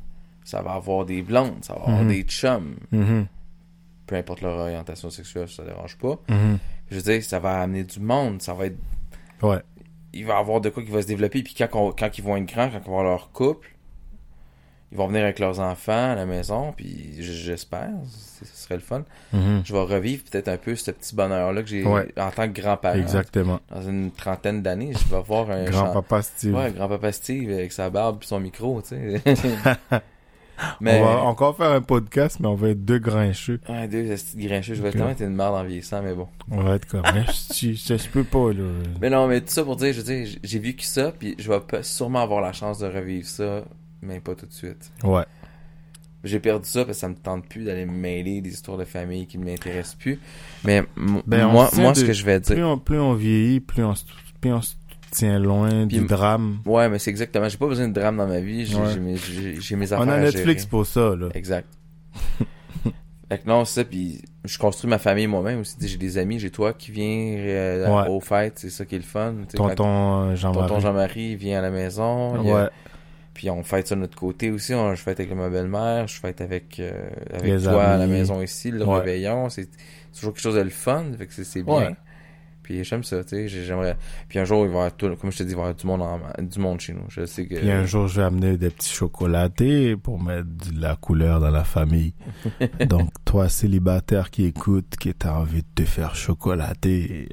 ça va avoir des blondes, ça va avoir Mhm. des chums. Mhm. Peu importe leur orientation sexuelle, ça ne dérange pas. Mhm. Je veux dire, ça va amener du monde, ça va être... Ouais. Il va y avoir de quoi qui va se développer, puis quand, on- quand ils vont être grands, quand ils vont avoir leur couple, ils vont venir avec leurs enfants à la maison, puis j- j'espère, c- ce serait le fun. Mhm. Je vais revivre peut-être un peu ce petit bonheur-là que j'ai Ouais. en tant que grand-parent. Exactement. Dans une trentaine d'années, je vais voir un... genre- Grand-papa Steve. Ouais, grand-papa Steve avec sa barbe et son micro, tu sais. Mais... On va encore faire un podcast, mais on va être deux grincheux. Ouais, deux petits grincheux, je vais Ok. tellement être une merde en vieillissant, mais bon. On va être comme, hein, je, je, je peux pas, là. Mais non, mais tout ça pour dire, je veux dire, j- j'ai vécu ça, puis je vais pas- sûrement avoir la chance de revivre ça, mais pas tout de suite. Ouais. J'ai perdu ça parce que ça me tente plus d'aller me mêler des histoires de famille qui ne m'intéressent plus. Mais m- Ben, on moi, se tient moi de- ce que je vais dire... Plus on, plus on vieillit, plus on, se- plus on se tient loin Puis- du drame. Ouais, mais c'est exactement, j'ai pas besoin de drame dans ma vie, j'ai Ouais. j'ai mes, j'ai- j'ai mes affaires On a à Netflix gérer. pour ça, là. Exact. Fait que non, c'est ça, puis je construis ma famille moi-même aussi. J'ai des amis, j'ai toi qui viens euh, Ouais. aux fêtes, c'est ça qui est le fun. Tu sais, quand- Tonton euh, Jean-Marie. Tonton Jean-Marie vient à la maison. il y a- Ouais. Puis on fête ça de notre côté aussi. On, je fête avec ma belle-mère, je fête avec, euh, avec Les toi à la amis. maison ici, le Ouais. réveillon. C'est c'est toujours quelque chose de le fun, fait que c'est c'est bien. Ouais. Puis j'aime ça, tu sais. j'ai- J'aimerais. Puis un jour, il va y avoir tout, comme je te dis, il va y avoir du monde, en- du monde chez nous. Je sais que. Puis un jour, je vais amener des petits chocolatés pour mettre de la couleur dans la famille. Donc, toi, célibataire qui écoute, qui t'a envie de te faire chocolater,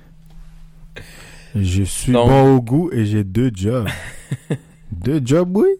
je suis Donc- bon au goût et j'ai deux jobs. Deux jobs, oui?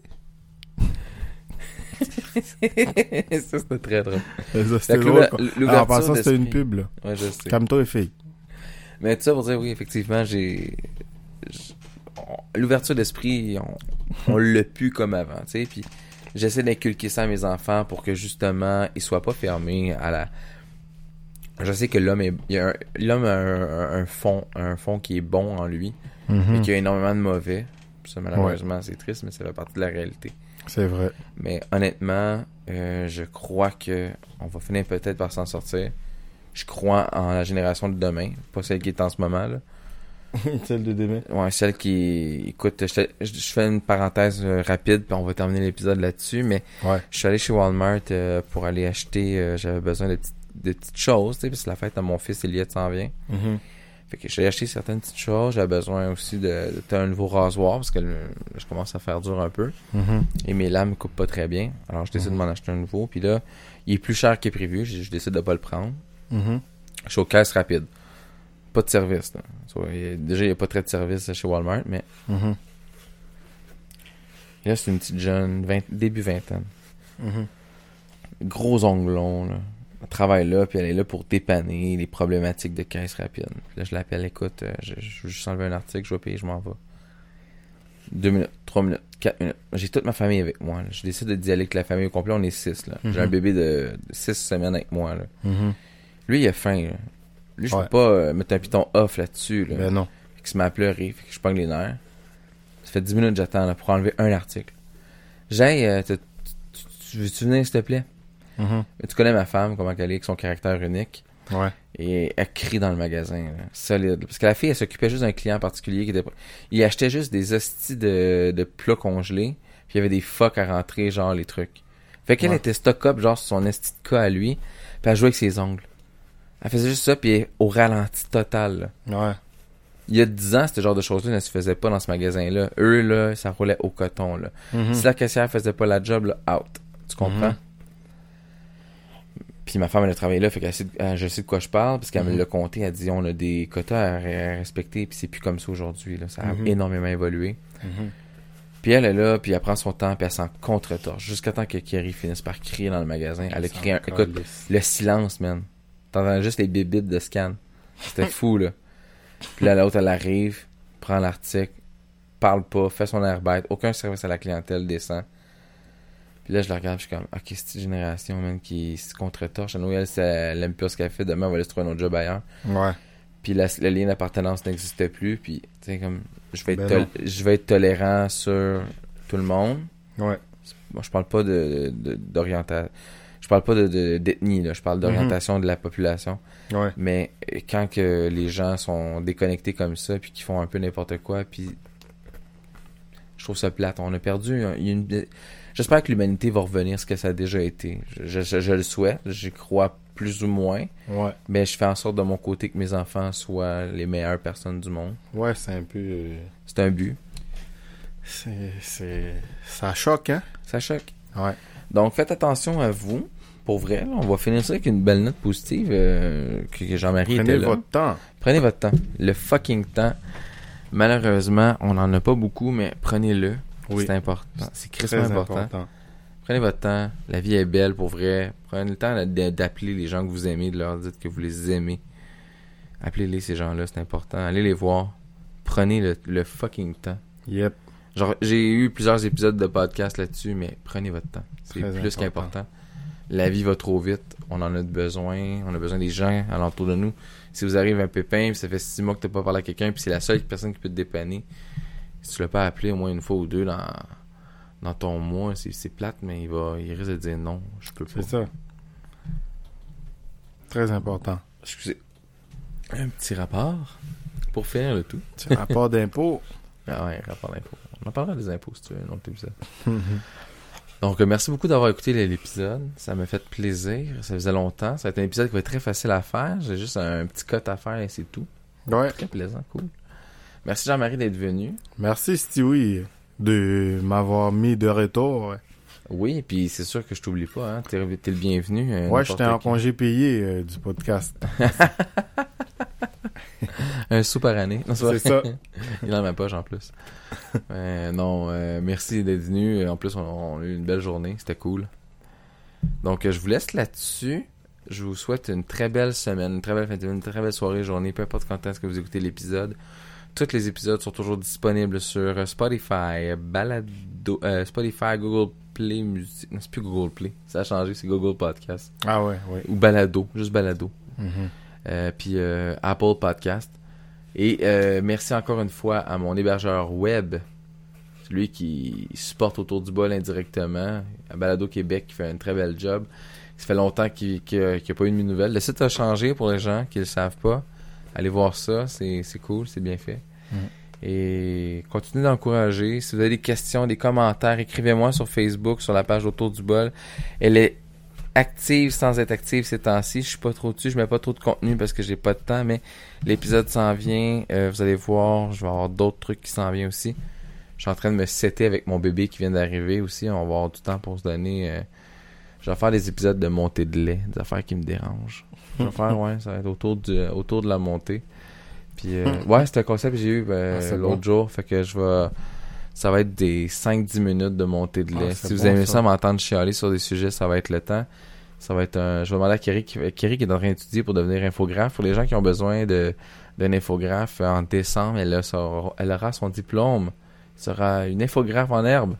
ça, c'était très drôle. Ça, Fait c'était que drôle. l'ouver- quoi. Ah, en l'ouverture passant, c'était une d'esprit. pub, là. Ouais, je sais. Calme-toi et fille. Mais tout ça pour dire, oui, effectivement, j'ai... j'- on- L'ouverture d'esprit, on, on l'a plus comme avant, tu sais, puis j'essaie d'inculquer ça à mes enfants pour que, justement, ils soient pas fermés à la... Je sais que l'homme est... il y a un- L'homme a un, un- un fond, un fond qui est bon en lui, Mhm. et qu'il y a énormément de mauvais. Ça, malheureusement, c'est triste, mais ça fait partie de la réalité. C'est vrai. Mais honnêtement, euh, je crois que on va finir peut-être par s'en sortir. Je crois en la génération de demain, pas celle qui est en ce moment, là. Celle de demain. Ouais, celle qui... Écoute, je, te- je- je fais une parenthèse euh, rapide, puis on va terminer l'épisode là-dessus, mais Ouais. je suis allé chez Walmart euh, pour aller acheter... euh, j'avais besoin de, petites- de petites choses, tu sais, parce que la fête de mon fils Elliot s'en vient. Mhm. Fait que j'ai acheté certaines petites choses, j'avais besoin aussi de, de, d'un nouveau rasoir, parce que le- je commence à faire dur un peu, Mhm. et mes lames coupent pas très bien. Alors je décide de m'en acheter un nouveau, puis là, il est plus cher que prévu, je, je décide de pas le prendre. Mhm. Je suis aux caisses rapides. Pas de service, là. So, il y a- déjà, il n'y a pas très de service chez Walmart, mais Mhm. là, c'est une petite jeune, vingt, début vingtaine. Mhm. Gros ongles longs, là. Elle travaille là, puis elle est là pour dépanner les problématiques de caisse rapide. Puis là, je l'appelle, écoute, euh, je, je veux juste enlever un article, je vais payer, je m'en vais. Deux minutes, trois minutes, quatre minutes. J'ai toute ma famille avec moi, là. Je décide d'y aller avec la famille au complet, on est six, là. J'ai Mhm. un bébé de, de six semaines avec moi, là. Mhm. Lui, il a faim, là. Lui, je Ouais. peux pas euh, mettre un piton off là-dessus, là. Ben non. Fait qu'il se met à pleurer, fait que je pogne les nerfs. Ça fait dix minutes que j'attends là, pour enlever un article. J'ai, euh, tu, tu, tu veux-tu venir, s'il te plaît? Mhm. Tu connais ma femme, comment elle est, avec son caractère unique. Ouais. Et elle crie dans le magasin, là, solide. Parce que la fille, elle s'occupait juste d'un client particulier qui était pas... Il achetait juste des hosties de, de plats congelés, puis il y avait des phoques à rentrer, genre les trucs. Fait qu'elle Ouais. était stock-up, genre sur son esti de cas à lui, puis elle jouait avec ses ongles. Elle faisait juste ça, puis au ralenti total, là. Ouais. Il y a dix ans, ce genre de choses-là ne se faisait pas dans ce magasin-là. Eux, là, ça roulait au coton, là. Mhm. Si la caissière faisait pas la job, là, out. Tu comprends? Mhm. Puis ma femme, elle a travaillé là, fait qu'elle sait, elle- je sais de quoi je parle, parce qu'elle me Mhm. l'a compté, elle dit, on a des quotas à, à respecter, puis c'est plus comme ça aujourd'hui, là. Ça a Mhm. énormément évolué. Mhm. Puis elle est là, puis elle prend son temps, puis elle s'en contre-torche, jusqu'à temps que Kerry finisse par crier dans le magasin. Elle a crié un... Écoute, le silence, man. T'entends juste les bibites de scan. C'était fou, là. Puis là, l'autre, elle arrive, prend l'article, parle pas, fait son air bête, aucun service à la clientèle décent. Puis là, je la regarde, je suis comme, ok, c'est cette génération, man, qui se contre-torche. À Noël, elle aime pas ce qu'elle fait, demain, elle va aller se trouver un autre job ailleurs. Ouais. Puis la, le lien d'appartenance n'existe plus, puis, tu sais, comme, je vais, être Ben tol- je vais être tolérant sur tout le monde. Ouais. Moi, je parle pas de, de- d'orientation. Je parle pas de, de- d'ethnie, là. Je parle d'orientation de la population. Ouais. Mais quand que les gens sont déconnectés comme ça, puis qu'ils font un peu n'importe quoi, puis je trouve ça plate. On a perdu. un- il y a une- j'espère que l'humanité va revenir ce que ça a déjà été. Je, je, je le souhaite, j'y crois plus ou moins. Ouais. Mais je fais en sorte de mon côté que mes enfants soient les meilleures personnes du monde. Ouais, c'est un peu... euh, C'est un but. C'est... c'est... Ça choque, hein? Ça choque. Ouais. Donc, faites attention à vous. Pour vrai, là, on va finir ça avec une belle note positive euh, que, que Jean-Marie Prenez était là. votre temps. Prenez votre temps. Le fucking temps. Malheureusement, on n'en a pas beaucoup, mais prenez-le. Oui. C'est important. C'est Très crissement important. important. Prenez votre temps. La vie est belle, pour vrai. Prenez le temps de- d'appeler les gens que vous aimez, de leur dire que vous les aimez. Appelez-les, ces gens-là, c'est important. Allez les voir. Prenez le, le fucking temps. Yep. Genre, j'ai eu plusieurs épisodes de podcast là-dessus, mais prenez votre temps. C'est Très plus important. qu'important. La vie va trop vite. On en a besoin. On a besoin des gens alentour de nous. Si vous arrive un pépin, puis ça fait six mois que t'as pas parlé à quelqu'un, puis c'est la seule personne qui peut te dépanner, si tu l'as pas appelé au moins une fois ou deux dans, dans ton mois, c'est, c'est plate, mais il va, il risque de dire non, je peux pas. C'est ça. Très important. Excusez. Un petit rapport pour finir le tout. C'est un rapport d'impôt. Ah ouais, rapport d'impôt. On en parlera des impôts si tu veux, un autre épisode. Donc, euh, merci beaucoup d'avoir écouté l'épisode. Ça m'a fait plaisir. Ça faisait longtemps. Ça va être un épisode qui va être très facile à faire. J'ai juste un petit cut à faire et c'est tout. Ouais. Très plaisant, cool. Merci Jean-Marie d'être venu. Merci, Stewie, de m'avoir mis de retour. Oui, puis c'est sûr que je t'oublie pas. Hein. T'es, t'es le bienvenu. euh, Ouais, n'importe j'étais en qui. congé payé euh, du podcast. Un sou par année. Non, C'est pas- ça. Il est dans ma poche en plus. Euh, non, euh, merci d'être venu. En plus, on, on a eu une belle journée. C'était cool. Donc, euh, je vous laisse là-dessus. Je vous souhaite une très belle semaine, une très belle fin de semaine, une très belle soirée, journée, peu importe quand est-ce que vous écoutez l'épisode. Tous les épisodes sont toujours disponibles sur euh, Spotify, Balado, euh, Spotify, Google Play Music. Non, c'est plus Google Play. Ça a changé, c'est Google Podcast. Ah ouais, ouais. Ou Balado, juste Balado. Mhm. Euh, puis euh, Apple Podcast. Et euh, merci encore une fois à mon hébergeur web, celui qui supporte Autour du bol indirectement, à Balado Québec, qui fait un très bel job. Ça fait longtemps qu'il n'y a, qu'il y a pas eu de mes nouvelles. Le site a changé pour les gens qui ne le savent pas. Allez voir ça, c'est, c'est cool, c'est bien fait. Mm. Et continuez d'encourager. Si vous avez des questions, des commentaires, écrivez-moi sur Facebook, sur la page Autour du bol. Elle est active sans être active ces temps-ci. Je suis pas trop dessus, je mets pas trop de contenu parce que j'ai pas de temps, mais l'épisode s'en vient. Euh, vous allez voir, je vais avoir d'autres trucs qui s'en viennent aussi. Je suis en train de me setter avec mon bébé qui vient d'arriver aussi. On va avoir du temps pour se donner. Euh, je vais faire des épisodes de montée de lait, des affaires qui me dérangent. Je vais faire, ouais, ça va être autour, du, autour de la montée. Puis, euh, ouais, c'est un concept que j'ai eu ben, Ah, l'autre bon. jour. Fait que je vais. Ça va être des cinq dix minutes de montée de lait. Ah, si c'est vous bon, aimez ça. ça, m'entendre chialer sur des sujets, ça va être le temps. Ça va être un. Je vais demander à Kerry qui, Kerry qui est en train d'étudier pour devenir infographe. Pour les gens qui ont besoin de d'un infographe, en décembre, elle, a son- elle aura son diplôme. Ce sera une infographe en herbe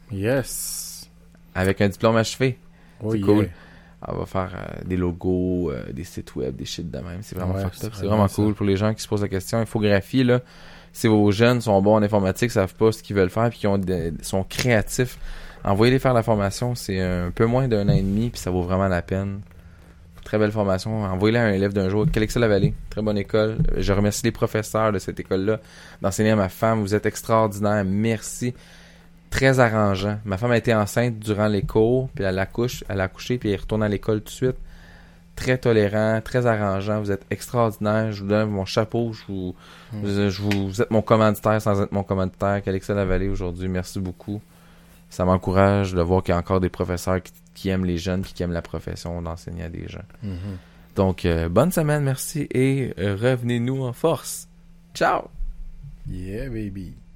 Yes. avec un diplôme achevé. Oh, C'est yeah. cool. Elle va faire euh, des logos, euh, des sites web, des shit de même. C'est vraiment Ouais, fucked up. c'est C'est vraiment vraiment cool ça. pour les gens qui se posent la question. Infographie, là, si vos jeunes sont bons en informatique, savent pas ce qu'ils veulent faire, puis qui ont des- sont créatifs, envoyez-les faire la formation. C'est un peu moins d'un an et demi, puis ça vaut vraiment la peine. Très belle formation. Envoyez-les à un élève d'un jour. Calexa-la-Vallée, très bonne école. Je remercie les professeurs de cette école-là d'enseigner à ma femme. Vous êtes extraordinaires. Merci. Très arrangeant. Ma femme a été enceinte durant les cours, puis elle accouche, elle a accouché, puis elle retourne à l'école tout de suite. Très tolérant, très arrangeant. Vous êtes extraordinaire. Je vous donne mon chapeau. Je vous, Mm. je, je vous, vous êtes mon commanditaire sans être mon commanditaire. Calexa-la-Vallée aujourd'hui. Merci beaucoup. Ça m'encourage de voir qu'il y a encore des professeurs qui, qui aiment les jeunes, puis qui aiment la profession d'enseigner à des gens. Mhm. Donc, euh, bonne semaine, merci, et euh, revenez-nous en force. Ciao! Yeah, baby.